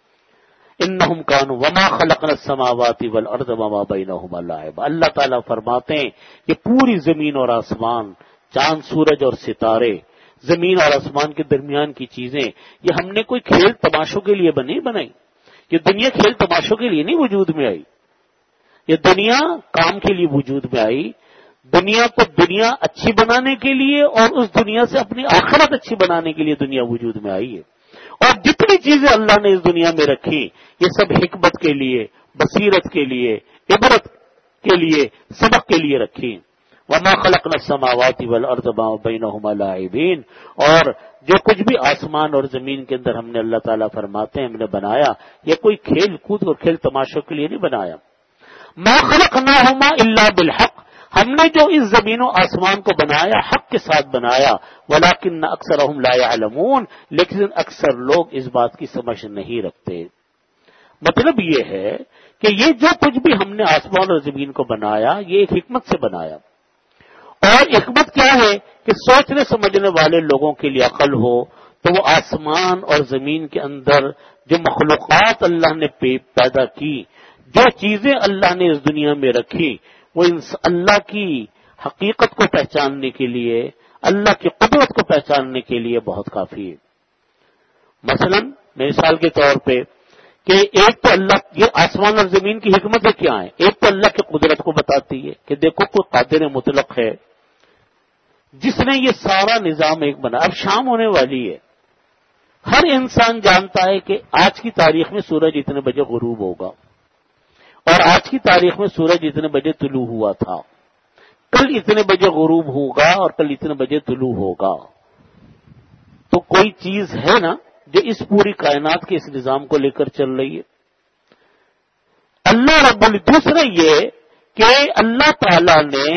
انہم کانوا وما خلقنا السماوات والارض وما بینہما لاعبا. اللہ تعالیٰ فرماتے ہیں کہ پوری زمین اور آسمان, چاند سورج اور ستارے, زمین اور آسمان کے درمیان کی چیزیں, یہ ہم نے کوئی کھیل تماشوں کے لیے بنی بنائی. یہ دنیا کھیل تماشوں کے لیے نہیں وجود میں آئی, یہ دنیا کام کے لیے وجود میں آئی. دنیا کو دنیا اچھی بنانے کے لیے اور اس دنیا سے اپنی آخرت اچھی بنانے کے لیے دنیا وجود میں آئی ہے. اور جتنی چیزیں اللہ نے اس دنیا میں رکھی یہ سب حکمت کے لیے, بصیرت کے لیے, عبرت کے لیے, سبق کے لیے رکھی. وما خلقنا السماوات والارض وما بینہما لاعبین. اور جو کچھ بھی آسمان اور زمین کے اندر ہم نے, اللہ تعالیٰ فرماتے ہیں, ہم نے بنایا, یہ کوئی کھیل کود اور کھیل تماشوں کے لیے نہیں بنایا. ما خلقناہما الا بالحق, ہم نے جو اس زمین و آسمان کو بنایا حق کے ساتھ بنایا. ولکن اکثرہم لا یعلمون, لیکن اکثر لوگ اس بات کی سمجھ نہیں رکھتے. مطلب یہ ہے کہ یہ جو کچھ بھی ہم نے آسمان اور زمین کو بنایا یہ ایک حکمت سے بنایا. اور حکمت کیا ہے کہ سوچنے سمجھنے والے لوگوں کے لیے عقل ہو تو وہ آسمان اور زمین کے اندر جو مخلوقات اللہ نے پیدا کی, جو چیزیں اللہ نے اس دنیا میں رکھی, وہ اللہ کی حقیقت کو پہچاننے کے لیے, اللہ کی قدرت کو پہچاننے کے لیے بہت کافی ہے. مثلا مثال کے طور پہ کہ ایک تو اللہ, یہ آسمان اور زمین کی حکمتیں کیا ہیں, ایک تو اللہ کی قدرت کو بتاتی ہے کہ دیکھو کوئی قادر مطلق ہے جس نے یہ سارا نظام ایک بنا. اب شام ہونے والی ہے, ہر انسان جانتا ہے کہ آج کی تاریخ میں سورج اتنے بجے غروب ہوگا اور آج کی تاریخ میں سورج اتنے بجے طلوع ہوا تھا, کل اتنے بجے غروب ہوگا اور کل اتنے بجے طلوع ہوگا. تو کوئی چیز ہے نا جو اس پوری کائنات کے اس نظام کو لے کر چل رہی ہے. اللہ رب ال دوسرا یہ کہ اللہ تعالی نے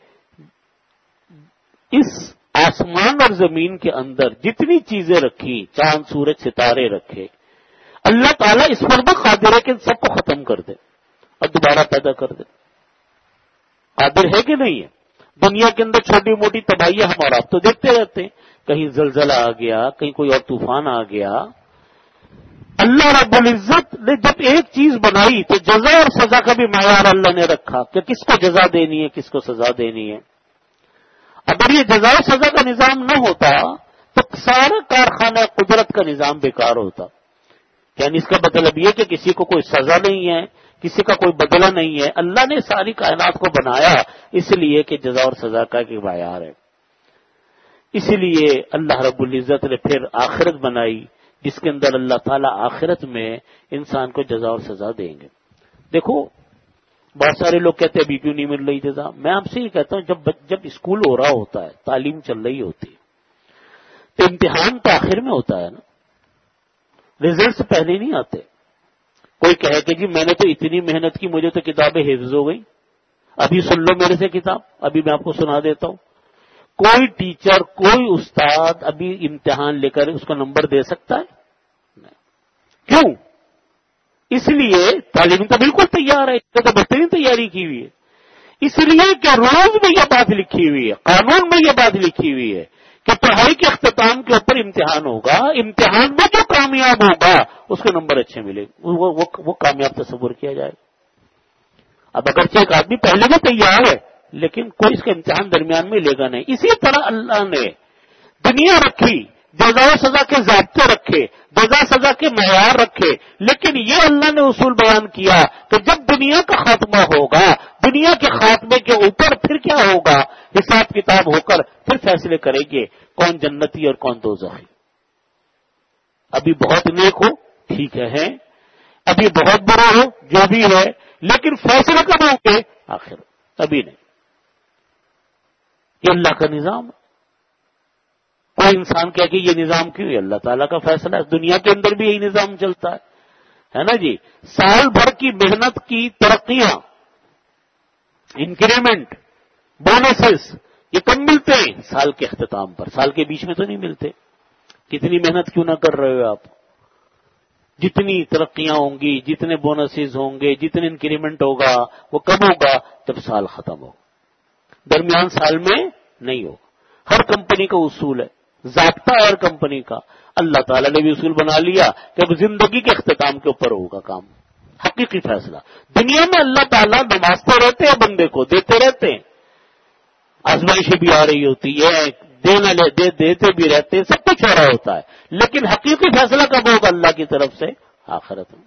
اس آسمان اور زمین کے اندر جتنی چیزیں رکھی, چاند سورج ستارے رکھے, اللہ تعالیٰ اس پر بھی قادر ہے کہ ان سب کو ختم کر دے اور دوبارہ پیدا کر دے. قادر ہے کہ نہیں ہے؟ دنیا کے اندر چھوٹی موٹی تباہیاں ہم اور آپ تو دیکھتے رہتے ہیں, کہیں زلزلہ آ گیا, کہیں کوئی اور طوفان آ گیا. اللہ رب العزت نے جب ایک چیز بنائی تو جزا اور سزا کا بھی معیار اللہ نے رکھا کہ کس کو جزا دینی ہے, کس کو سزا دینی ہے. اگر یہ جزا و سزا کا نظام نہ ہوتا تو سارا کارخانہ قدرت کا نظام بیکار ہوتا. یعنی اس کا مطلب یہ کہ کسی کو کوئی سزا نہیں ہے, کسی کا کوئی بدلہ نہیں ہے. اللہ نے ساری کائنات کو بنایا اس لیے کہ جزا اور سزا کا ایک معیار ہے. اسی لیے اللہ رب العزت نے پھر آخرت بنائی جس کے اندر اللہ تعالیٰ آخرت میں انسان کو جزا اور سزا دیں گے. دیکھو بہت سارے لوگ کہتے ہیں ابھی کیوں نہیں مل رہی جزا. میں آپ سے یہ کہتا ہوں جب جب اسکول ہو رہا ہوتا ہے, تعلیم چل رہی ہوتی ہے, تو امتحان تو آخر میں ہوتا ہے نا, ریزلٹ سے پہلے نہیں آتے. کوئی کہے کہ جی میں نے تو اتنی محنت کی, مجھے تو کتابیں حفظ ہو گئی, ابھی سن لو میرے سے کتاب, ابھی میں آپ کو سنا دیتا ہوں. کوئی ٹیچر, کوئی استاد ابھی امتحان لے کر اس کا نمبر دے سکتا ہے؟ نہیں. کیوں؟ اس لیے تعلیم تو بالکل تیار ہے, تو بہترین تیاری کی ہوئی ہے. اس لیے کہ روز میں یہ بات لکھی ہوئی ہے, قانون میں یہ بات لکھی ہوئی ہے کہ پڑھائی کے اختتام کے اوپر امتحان ہوگا، امتحان میں جو کامیاب ہوگا اس کو نمبر اچھے ملے گا، وہ, وہ, وہ کامیاب تصور کیا جائے گا۔ اب اگرچہ ایک آدمی پہلے بھی تیار ہے لیکن کوئی اس کا امتحان درمیان میں لے گا نہیں۔ اسی طرح اللہ نے دنیا رکھی، جزا و سزا کے ضابطے رکھے، جزا سزا کے معیار رکھے، لیکن یہ اللہ نے اصول بیان کیا کہ جب دنیا کا خاتمہ ہوگا، دنیا کے خاتمے کے اوپر پھر کیا ہوگا، حساب کتاب ہو کر پھر فیصلے کریں گے کون جنتی اور کون دوزخی۔ ابھی بہت نیک ہو ٹھیک ہے، ابھی بہت برا ہو جو بھی ہے، لیکن فیصلے کب ہوں گے؟ آخر ابھی نہیں۔ یہ اللہ کا نظام ہے۔ کوئی انسان کہہ کہ یہ نظام کیوں ہے؟ اللہ تعالیٰ کا فیصلہ ہے۔ دنیا کے اندر بھی یہی نظام چلتا ہے ہے نا جی؟ سال بھر کی محنت کی ترقیاں، انکریمنٹ، بونسز، یہ کب ملتے ہیں؟ سال کے اختتام پر، سال کے بیچ میں تو نہیں ملتے۔ کتنی محنت کیوں نہ کر رہے ہو آپ، جتنی ترقیاں ہوں گی، جتنے بونسز ہوں گے، جتنے انکریمنٹ ہوگا، وہ کب ہوگا؟ جب سال ختم ہو، درمیان سال میں نہیں ہوگا۔ ہر کمپنی کا اصول ہے، ضابطہ ہر کمپنی کا۔ اللہ تعالیٰ نے بھی اصول بنا لیا کہ اب زندگی کے اختتام کے اوپر ہوگا کام، حقیقی فیصلہ۔ دنیا میں اللہ تعالیٰ نوازتے رہتے ہیں، بندے کو دیتے رہتے ہیں، آزمائشیں بھی آ رہی ہوتی ہے، دینا لے دے دیتے بھی رہتے ہیں، سب کچھ ہو رہا ہوتا ہے، لیکن حقیقی فیصلہ کب ہوگا؟ اللہ کی طرف سے آخرت میں۔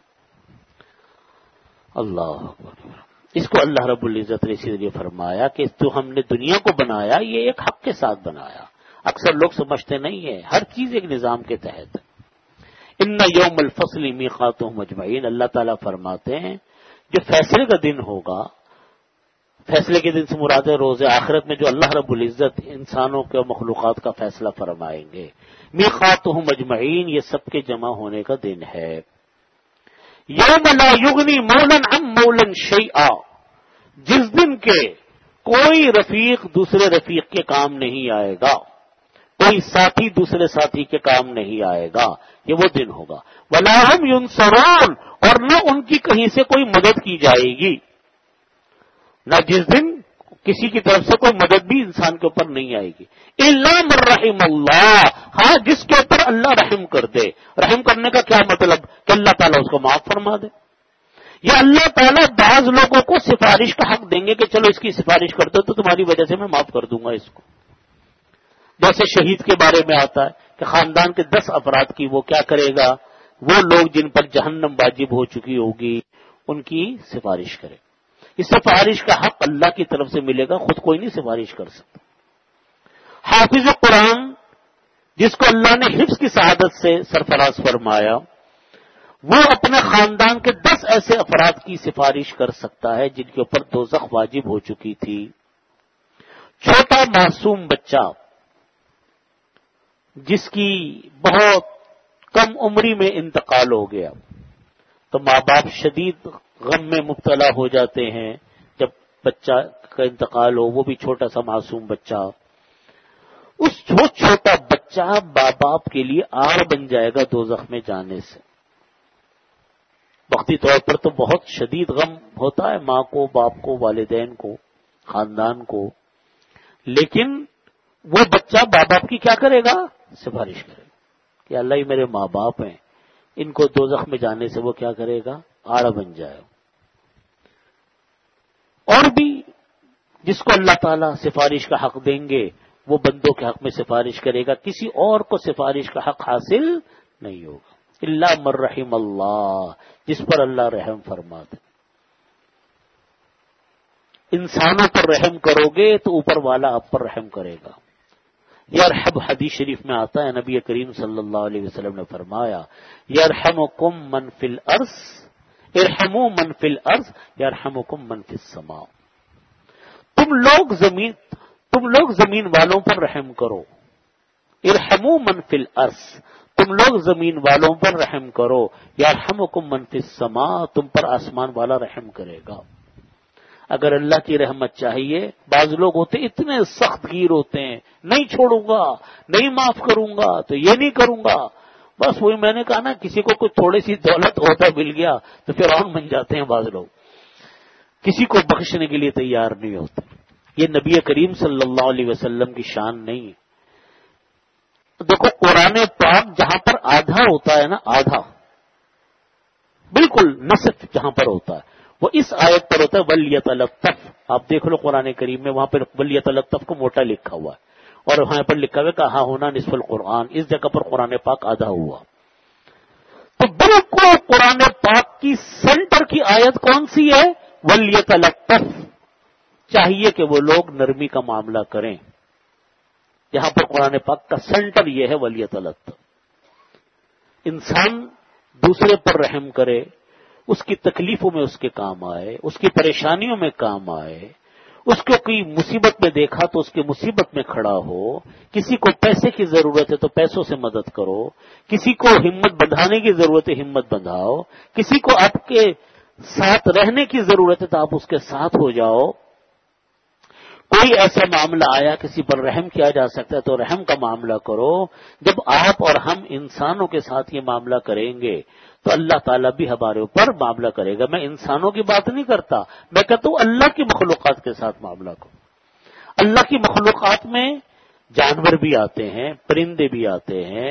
اللہ اکبر۔ اس کو اللہ رب العزت نے اسی لیے فرمایا کہ تو ہم نے دنیا کو بنایا، یہ ایک حق کے ساتھ بنایا۔ اکثر لوگ سمجھتے نہیں ہیں، ہر چیز ایک نظام کے تحت۔ ان یوم الفصل میقاتہم اجمعین، اللہ تعالیٰ فرماتے ہیں جو فیصلے کا دن ہوگا، فیصلے کے دن سے مراد ہے روز آخرت میں جو اللہ رب العزت انسانوں کے اور مخلوقات کا فیصلہ فرمائیں گے۔ میقاتہم اجمعین، یہ سب کے جمع ہونے کا دن ہے۔ یوم لا یغنی مولا عن مولا شیئا، جس دن کے کوئی رفیق دوسرے رفیق کے کام نہیں آئے گا، کوئی ساتھی دوسرے ساتھی کے کام نہیں آئے گا، یہ وہ دن ہوگا۔ ولا هم ینصرون، اور نہ ان کی کہیں سے کوئی مدد کی جائے گی، نہ جس دن کسی کی طرف سے کوئی مدد بھی انسان کے اوپر نہیں آئے گی۔ الا من رحم اللہ، ہاں جس کے اوپر اللہ رحم کر دے۔ رحم کرنے کا کیا مطلب؟ کہ اللہ تعالیٰ اس کو معاف فرما دے، یا اللہ تعالیٰ بعض لوگوں کو سفارش کا حق دیں گے کہ چلو اس کی سفارش کر دو تو تمہاری وجہ سے میں معاف کر دوں گا اس کو۔ جیسے شہید کے بارے میں آتا ہے کہ خاندان کے دس افراد کی وہ کیا کرے گا، وہ لوگ جن پر جہنم واجب ہو چکی ہوگی ان کی سفارش کرے۔ اس سفارش کا حق اللہ کی طرف سے ملے گا، خود کوئی نہیں سفارش کر سکتا۔ حافظ قرآن جس کو اللہ نے حفظ کی سعادت سے سرفراز فرمایا، وہ اپنے خاندان کے دس ایسے افراد کی سفارش کر سکتا ہے جن کے اوپر دوزخ واجب ہو چکی تھی۔ چھوٹا معصوم بچہ جس کی بہت کم عمری میں انتقال ہو گیا تو ماں باپ شدید غم میں مبتلا ہو جاتے ہیں جب بچہ کا انتقال ہو، وہ بھی چھوٹا سا معصوم بچہ۔ اس چھوٹا بچہ ماں باپ کے لیے آڑ بن جائے گا دوزخ میں جانے سے۔ وقتی طور پر تو بہت شدید غم ہوتا ہے ماں کو، باپ کو، والدین کو، خاندان کو، لیکن وہ بچہ ماں باپ کی کیا کرے گا؟ سفارش کرے گا کہ اللہ ہی میرے ماں باپ ہیں، ان کو دوزخ میں جانے سے وہ کیا کرے گا؟ آڑ بن جائے۔ اور بھی جس کو اللہ تعالیٰ سفارش کا حق دیں گے وہ بندوں کے حق میں سفارش کرے گا، کسی اور کو سفارش کا حق حاصل نہیں ہوگا۔ الا من رحم اللہ، جس پر اللہ رحم فرما دے۔ انسانوں پر رحم کرو گے تو اوپر والا آپ پر رحم کرے گا۔ یرحم، حدیث شریف میں آتا ہے، نبی کریم صلی اللہ علیہ وسلم نے فرمایا یرحمکم من فی الارض، ارحموا من فی الارض یرحمکم من فی السماء۔ تم لوگ زمین تم لوگ زمین والوں پر رحم کرو، ارحموا من فی الارض، تم لوگ زمین والوں پر رحم کرو، یرحمکم من فی السماء، تم پر آسمان والا رحم کرے گا۔ اگر اللہ کی رحمت چاہیے، بعض لوگ ہوتے اتنے سخت گیر ہوتے ہیں، نہیں چھوڑوں گا، نہیں معاف کروں گا، تو یہ نہیں کروں گا، بس وہی میں نے کہا نا، کسی کو کوئی تھوڑی سی دولت ہوتا مل گیا تو فرعون بن جاتے ہیں بعض لوگ، کسی کو بخشنے کے لیے تیار نہیں ہوتے۔ یہ نبی کریم صلی اللہ علیہ وسلم کی شان نہیں ہے۔ دیکھو قرآن پاک جہاں پر آدھا ہوتا ہے نا، آدھا بالکل نصف جہاں پر ہوتا ہے وہ اس آیت پر ہوتا ہے وَلْيَتَلَطَّفْ. آپ دیکھ لو قرآن کریم میں وہاں پر وَلْيَتَلَطَّفْ کو موٹا لکھا ہوا ہے، اور وہاں پر لکھا ہوا ہے کہا ہونا نصف القرآن. اس جگہ پر قرآن پاک آدھا ہوا. تو بالکل قرآن پاک کی سینٹر کی آیت کون سی ہے؟ وَلْيَتَلَطَّفْ. چاہیے کہ وہ لوگ نرمی کا معاملہ کریں. یہاں پر قرآن پاک کا سینٹر یہ ہے وَلْيَتَلَطَّفْ. انسان دوسرے پر رحم کرے، اس کی تکلیفوں میں اس کے کام آئے، اس کی پریشانیوں میں کام آئے، اس کو کوئی مصیبت میں دیکھا تو اس کی مصیبت میں کھڑا ہو، کسی کو پیسے کی ضرورت ہے تو پیسوں سے مدد کرو، کسی کو ہمت بندھانے کی ضرورت ہے ہمت بندھاؤ، کسی کو آپ کے ساتھ رہنے کی ضرورت ہے تو آپ اس کے ساتھ ہو جاؤ. کوئی ایسا معاملہ آیا کسی پر رحم کیا جا سکتا ہے تو رحم کا معاملہ کرو. جب آپ اور ہم انسانوں کے ساتھ یہ معاملہ کریں گے تو اللہ تعالیٰ بھی ہمارے اوپر معاملہ کرے گا. میں انسانوں کی بات نہیں کرتا، میں کہتا ہوں اللہ کی مخلوقات کے ساتھ معاملہ کرو. اللہ کی مخلوقات میں جانور بھی آتے ہیں، پرندے بھی آتے ہیں،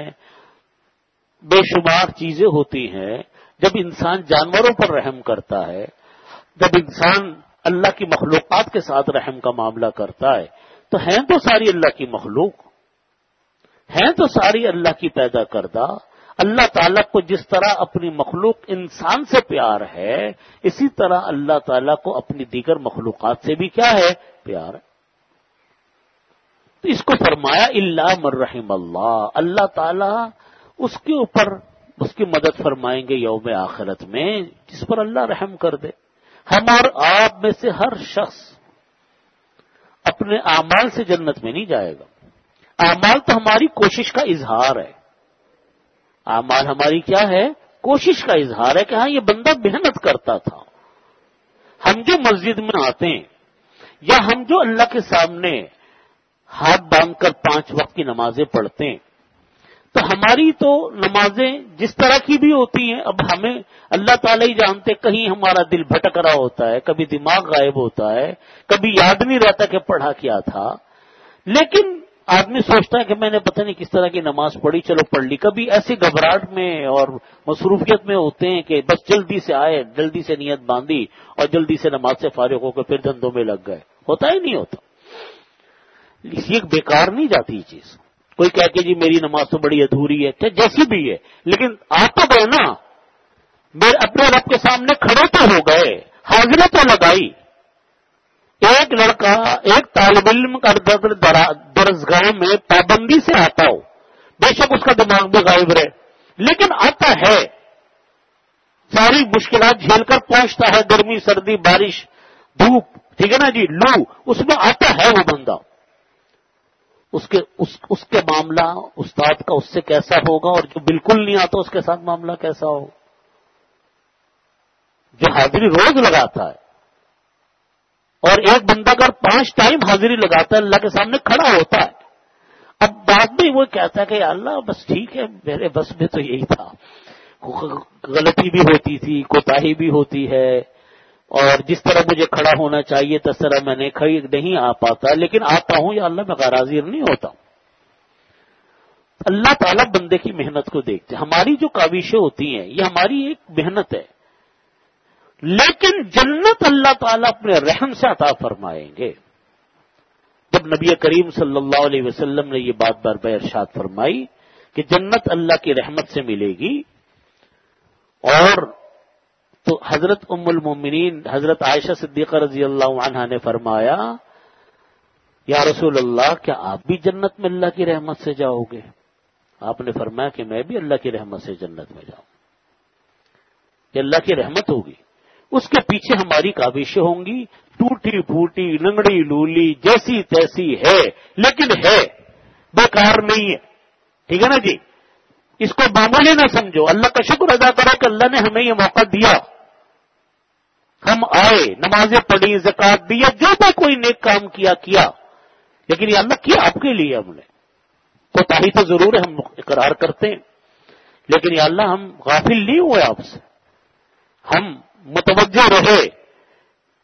بے شمار چیزیں ہوتی ہیں. جب انسان جانوروں پر رحم کرتا ہے، جب انسان اللہ کی مخلوقات کے ساتھ رحم کا معاملہ کرتا ہے تو ہیں تو ساری اللہ کی مخلوق، ہیں تو ساری اللہ کی پیدا کردہ. اللہ تعالیٰ کو جس طرح اپنی مخلوق انسان سے پیار ہے، اسی طرح اللہ تعالیٰ کو اپنی دیگر مخلوقات سے بھی کیا ہے؟ پیار ہے. تو اس کو فرمایا الا من رحم اللہ. اللہ تعالیٰ اس کے اوپر اس کی مدد فرمائیں گے یوم آخرت میں جس پر اللہ رحم کر دے. ہم اور آپ میں سے ہر شخص اپنے اعمال سے جنت میں نہیں جائے گا. اعمال تو ہماری کوشش کا اظہار ہے. اعمال ہماری کیا ہے؟ کوشش کا اظہار ہے کہ ہاں یہ بندہ محنت کرتا تھا. ہم جو مسجد میں آتے ہیں یا ہم جو اللہ کے سامنے ہاتھ باندھ کر پانچ وقت کی نمازیں پڑھتے ہیں تو ہماری تو نمازیں جس طرح کی بھی ہوتی ہیں، اب ہمیں اللہ تعالیٰ ہی جانتے، کہیں ہمارا دل بھٹک رہا ہوتا ہے، کبھی دماغ غائب ہوتا ہے، کبھی یاد نہیں رہتا کہ پڑھا کیا تھا. لیکن آدمی سوچتا ہے کہ میں نے پتہ نہیں کس طرح کی نماز پڑھی، چلو پڑھ لی. کبھی ایسی گھبراہٹ میں اور مصروفیت میں ہوتے ہیں کہ بس جلدی سے آئے، جلدی سے نیت باندھی اور جلدی سے نماز سے فارغ ہو کے پھر دھندوں میں لگ گئے. ہوتا ہی نہیں ہوتا. یہ بیکار نہیں جاتی یہ چیز. کوئی کہہ کہ جی میری نماز تو بڑی ادھوری ہے، کہ جیسی بھی ہے، لیکن آپ تو گئے نا، میرے اپنے رب کے سامنے کھڑے تو ہو گئے، حاضری تو لگائی. ایک لڑکا ایک طالب علم کا درسگاہ میں پابندی سے آتا ہو، بے شک اس کا دماغ بھی غائب رہے، لیکن آتا ہے، ساری مشکلات جھیل کر پہنچتا ہے، گرمی سردی بارش دھوپ، ٹھیک ہے نا جی، لو، اس میں آتا ہے وہ بندہ. اس کے اس, اس کے معاملہ استاد کا اس سے کیسا ہوگا، اور جو بالکل نہیں آتا اس کے ساتھ معاملہ کیسا ہوگا. جو حاضری روز لگاتا ہے اور ایک بندہ اگر پانچ ٹائم حاضری لگاتا ہے اللہ کے سامنے کھڑا ہوتا ہے، اب بعد میں وہ کہتا ہے کہ یا اللہ بس ٹھیک ہے، میرے بس میں تو یہی تھا، غلطی بھی ہوتی تھی، کوتاہی بھی ہوتی ہے، اور جس طرح مجھے کھڑا ہونا چاہیے تو اس طرح میں نے کھڑی نہیں آ پاتا، لیکن آتا ہوں یا اللہ میں غیر حاضر نہیں ہوتا. اللہ تعالیٰ بندے کی محنت کو دیکھتے. ہماری جو کاوشیں ہوتی ہیں یہ ہماری ایک محنت ہے، لیکن جنت اللہ تعالیٰ اپنے رحم سے عطا فرمائیں گے. جب نبی کریم صلی اللہ علیہ وسلم نے یہ بات بار بار ارشاد فرمائی کہ جنت اللہ کی رحمت سے ملے گی، اور تو حضرت ام المومنین حضرت عائشہ صدیقہ رضی اللہ عنہا نے فرمایا یا رسول اللہ کیا آپ بھی جنت میں اللہ کی رحمت سے جاؤ گے؟ آپ نے فرمایا کہ میں بھی اللہ کی رحمت سے جنت میں جاؤں. یہ اللہ کی رحمت ہوگی، اس کے پیچھے ہماری کاوشیں ہوں گی، ٹوٹی پھوٹی لنگڑی لولی جیسی تیسی ہے، لیکن ہے، بیکار نہیں ہے. ٹھیک ہے نا جی، اس کو معمولی نہ سمجھو. اللہ کا شکر ادا کرو کہ اللہ نے ہمیں یہ موقع دیا، ہم آئے، نمازیں پڑھی، زکات دیا، جو بھی کوئی نیک کام کیا کیا، لیکن یہ اللہ کیا آپ کے لیے. ہم نے کوتاہی تو ضرور ہے، ہم اقرار کرتے ہیں، لیکن یا اللہ ہم غافل نہیں ہوئے آپ سے، ہم متوجہ رہے. ایسے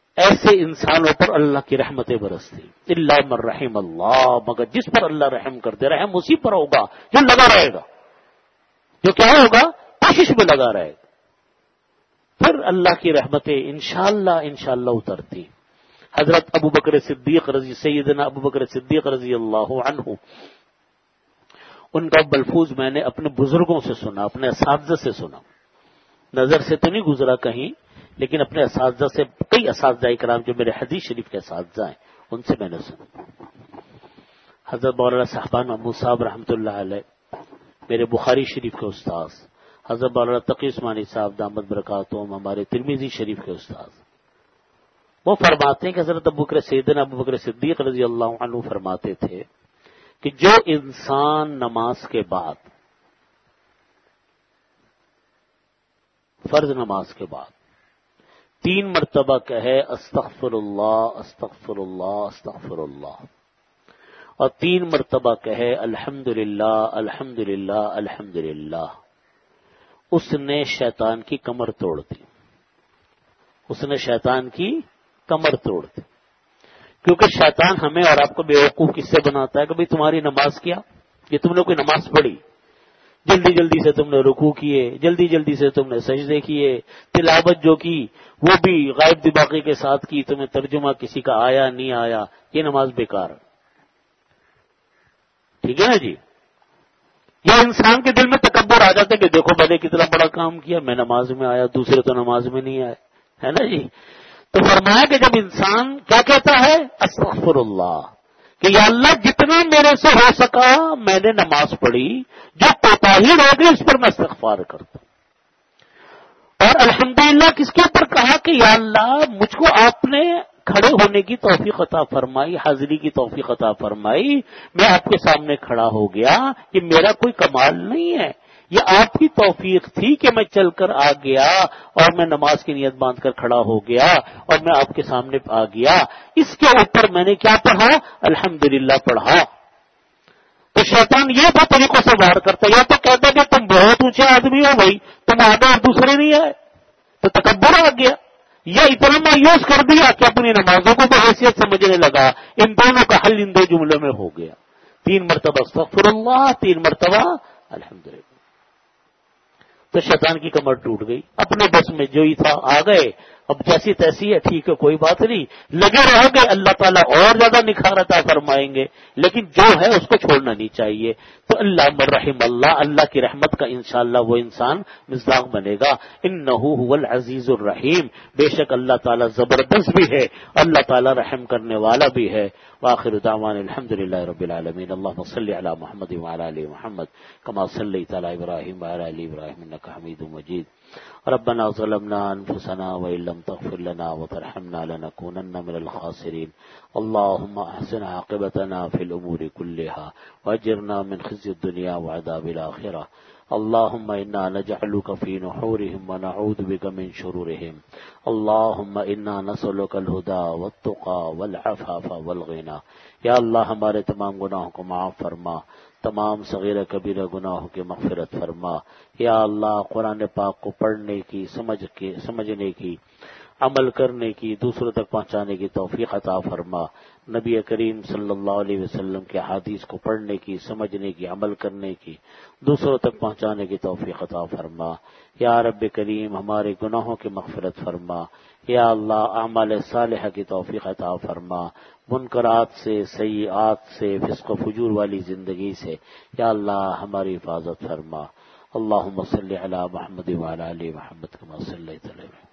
سے انسانوں پر اللہ کی رحمتیں برستی. الا من رحم اللہ، مگر جس پر اللہ رحم کر دے، رحم اسی پر ہوگا جو لگا رہے گا، جو کیا ہوگا، کوشش میں لگا رہے گا. پھر اللہ کی رحمتیں انشاءاللہ انشاءاللہ اترتی. حضرت ابو بکر صدیق رضی سیدنا ابو بکر صدیق رضی اللہ عنہ، ان کا ملفوظ میں نے اپنے بزرگوں سے سنا، اپنے اساتذہ سے سنا، نظر سے تو نہیں گزرا کہیں، لیکن اپنے اساتذہ سے، کئی اساتذہ اکرام جو میرے حدیث شریف کے اساتذہ ہیں ان سے میں نے سنا. حضرت مولانا صاحبان محمود صاحب رحمۃ اللہ علیہ، میرے بخاری شریف کے استاذ، حضرت مولانا تقی عثمانی صاحب دامت برکاتہم، ہمارے ترمذی شریف کے استاذ، وہ فرماتے ہیں کہ حضرت ابو بکر سیدنا ابو بکر صدیق رضی اللہ عنہ فرماتے تھے کہ جو انسان نماز کے بعد، فرض نماز کے بعد تین مرتبہ کہے استغفر اللہ استغفر اللہ استغفر اللہ، اور تین مرتبہ کہے الحمدللہ الحمدللہ الحمدللہ، اس نے شیطان کی کمر توڑ دی. اس نے شیطان کی کمر توڑ دی. کیونکہ شیطان ہمیں اور آپ کو بیوقوف کس سے بناتا ہے کہ بھئی تمہاری نماز کیا، یہ تم نے کوئی نماز پڑھی، جلدی جلدی سے تم نے رکوع کیے، جلدی جلدی سے تم نے سجدے کیے، تلاوت جو کی وہ بھی غائب دماغی کے ساتھ کی، تمہیں ترجمہ کسی کا آیا نہیں آیا، یہ نماز بیکار. ٹھیک ہے نا جی. یہ انسان کے دل میں تکبر آ جاتا ہے کہ دیکھو میں نے کتنا بڑا کام کیا، میں نماز میں آیا، دوسرے تو نماز میں نہیں آئے، ہے نا جی. تو فرمایا کہ جب انسان کیا کہتا ہے استغفر اللہ، کہ یا اللہ جتنا میرے سے ہو سکا میں نے نماز پڑھی، جو کوتاہی رہ گئی اس پر میں استغفار کرتا ہوں. اور الحمدللہ کس کے اوپر کہا کہ یا اللہ مجھ کو آپ نے کھڑے ہونے کی توفیق عطا فرمائی، حاضری کی توفیق عطا فرمائی، میں آپ کے سامنے کھڑا ہو گیا، یہ میرا کوئی کمال نہیں ہے، یہ آپ کی توفیق تھی کہ میں چل کر آ گیا اور میں نماز کی نیت باندھ کر کھڑا ہو گیا اور میں آپ کے سامنے آ گیا. اس کے اوپر میں نے کیا پڑھا؟ الحمدللہ پڑھا. تو شیطان یہ دو طریقوں سے وار کرتا ہے، یا تو کہتا ہے کہ تم بہت اونچے آدمی ہو بھائی، تم آگے اور دوسرے نہیں آئے تو تکبر آ گیا، یا اتنا مایوس کر دیا کہ اپنی نمازوں کو بحیثیت سمجھنے لگا. ان دونوں کا حل ان دو جملوں میں ہو گیا، تین مرتبہ استغفر اللہ، تین مرتبہ الحمدللہ. تو شیطان کی کمر ٹوٹ گئی، اپنے بس میں جو ہی تھا آ گئے، اب جیسی تیسی ہے ٹھیک ہے کوئی بات نہیں، لگے رہو گے اللہ تعالیٰ اور زیادہ نکھار عطا فرمائیں گے، لیکن جو ہے اس کو چھوڑنا نہیں چاہیے. تو اللہ مرحم اللہ، اللہ کی رحمت کا انشاءاللہ وہ انسان مصداق بنے گا. انہ هو العزیز الرحیم، بے شک اللہ تعالیٰ زبردست بھی ہے، اللہ تعالیٰ رحم کرنے والا بھی ہے. وآخر دعوان الحمدللہ رب العالمین. اللہم صلی علی محمد وعلی آل محمد کما صلیت علی ابراہیم وعلی آل ابراہیم انک حمید مجید. ربنا ظلمنا انفسنا وان لم تغفر لنا وترحمنا لنكونن من الخاسرين. اللهم احسن عاقبتنا في الامور كلها واجرنا من خزي الدنيا وعذاب الاخره. اللهم انا نجعلك في نحورهم ونعوذ بك من شرورهم. اللهم انا نسألك الهدى والتقى والعفاف والغنى. یا اللہ ہمارے تمام گناہوں کو معاف فرما، تمام صغیرہ کبیرہ گناہوں کی مغفرت فرما. یا اللہ قرآن پاک کو پڑھنے کی، سمجھ کے سمجھنے کی، عمل کرنے کی، دوسروں تک پہنچانے کی توفیق عطا فرما. نبی کریم صلی اللہ علیہ وسلم کے حدیث کو پڑھنے کی، سمجھنے کی، عمل کرنے کی، دوسروں تک پہنچانے کی توفیق عطا فرما. یا رب کریم ہمارے گناہوں کی مغفرت فرما. یا اللہ اعمال صالحہ کی توفیق عطا فرما. منکرات سے، سیئات سے، فسق و فجور والی زندگی سے یا اللہ ہماری حفاظت فرما. اللہم صلی علی محمد وعلی آل محمد کما صلیت علی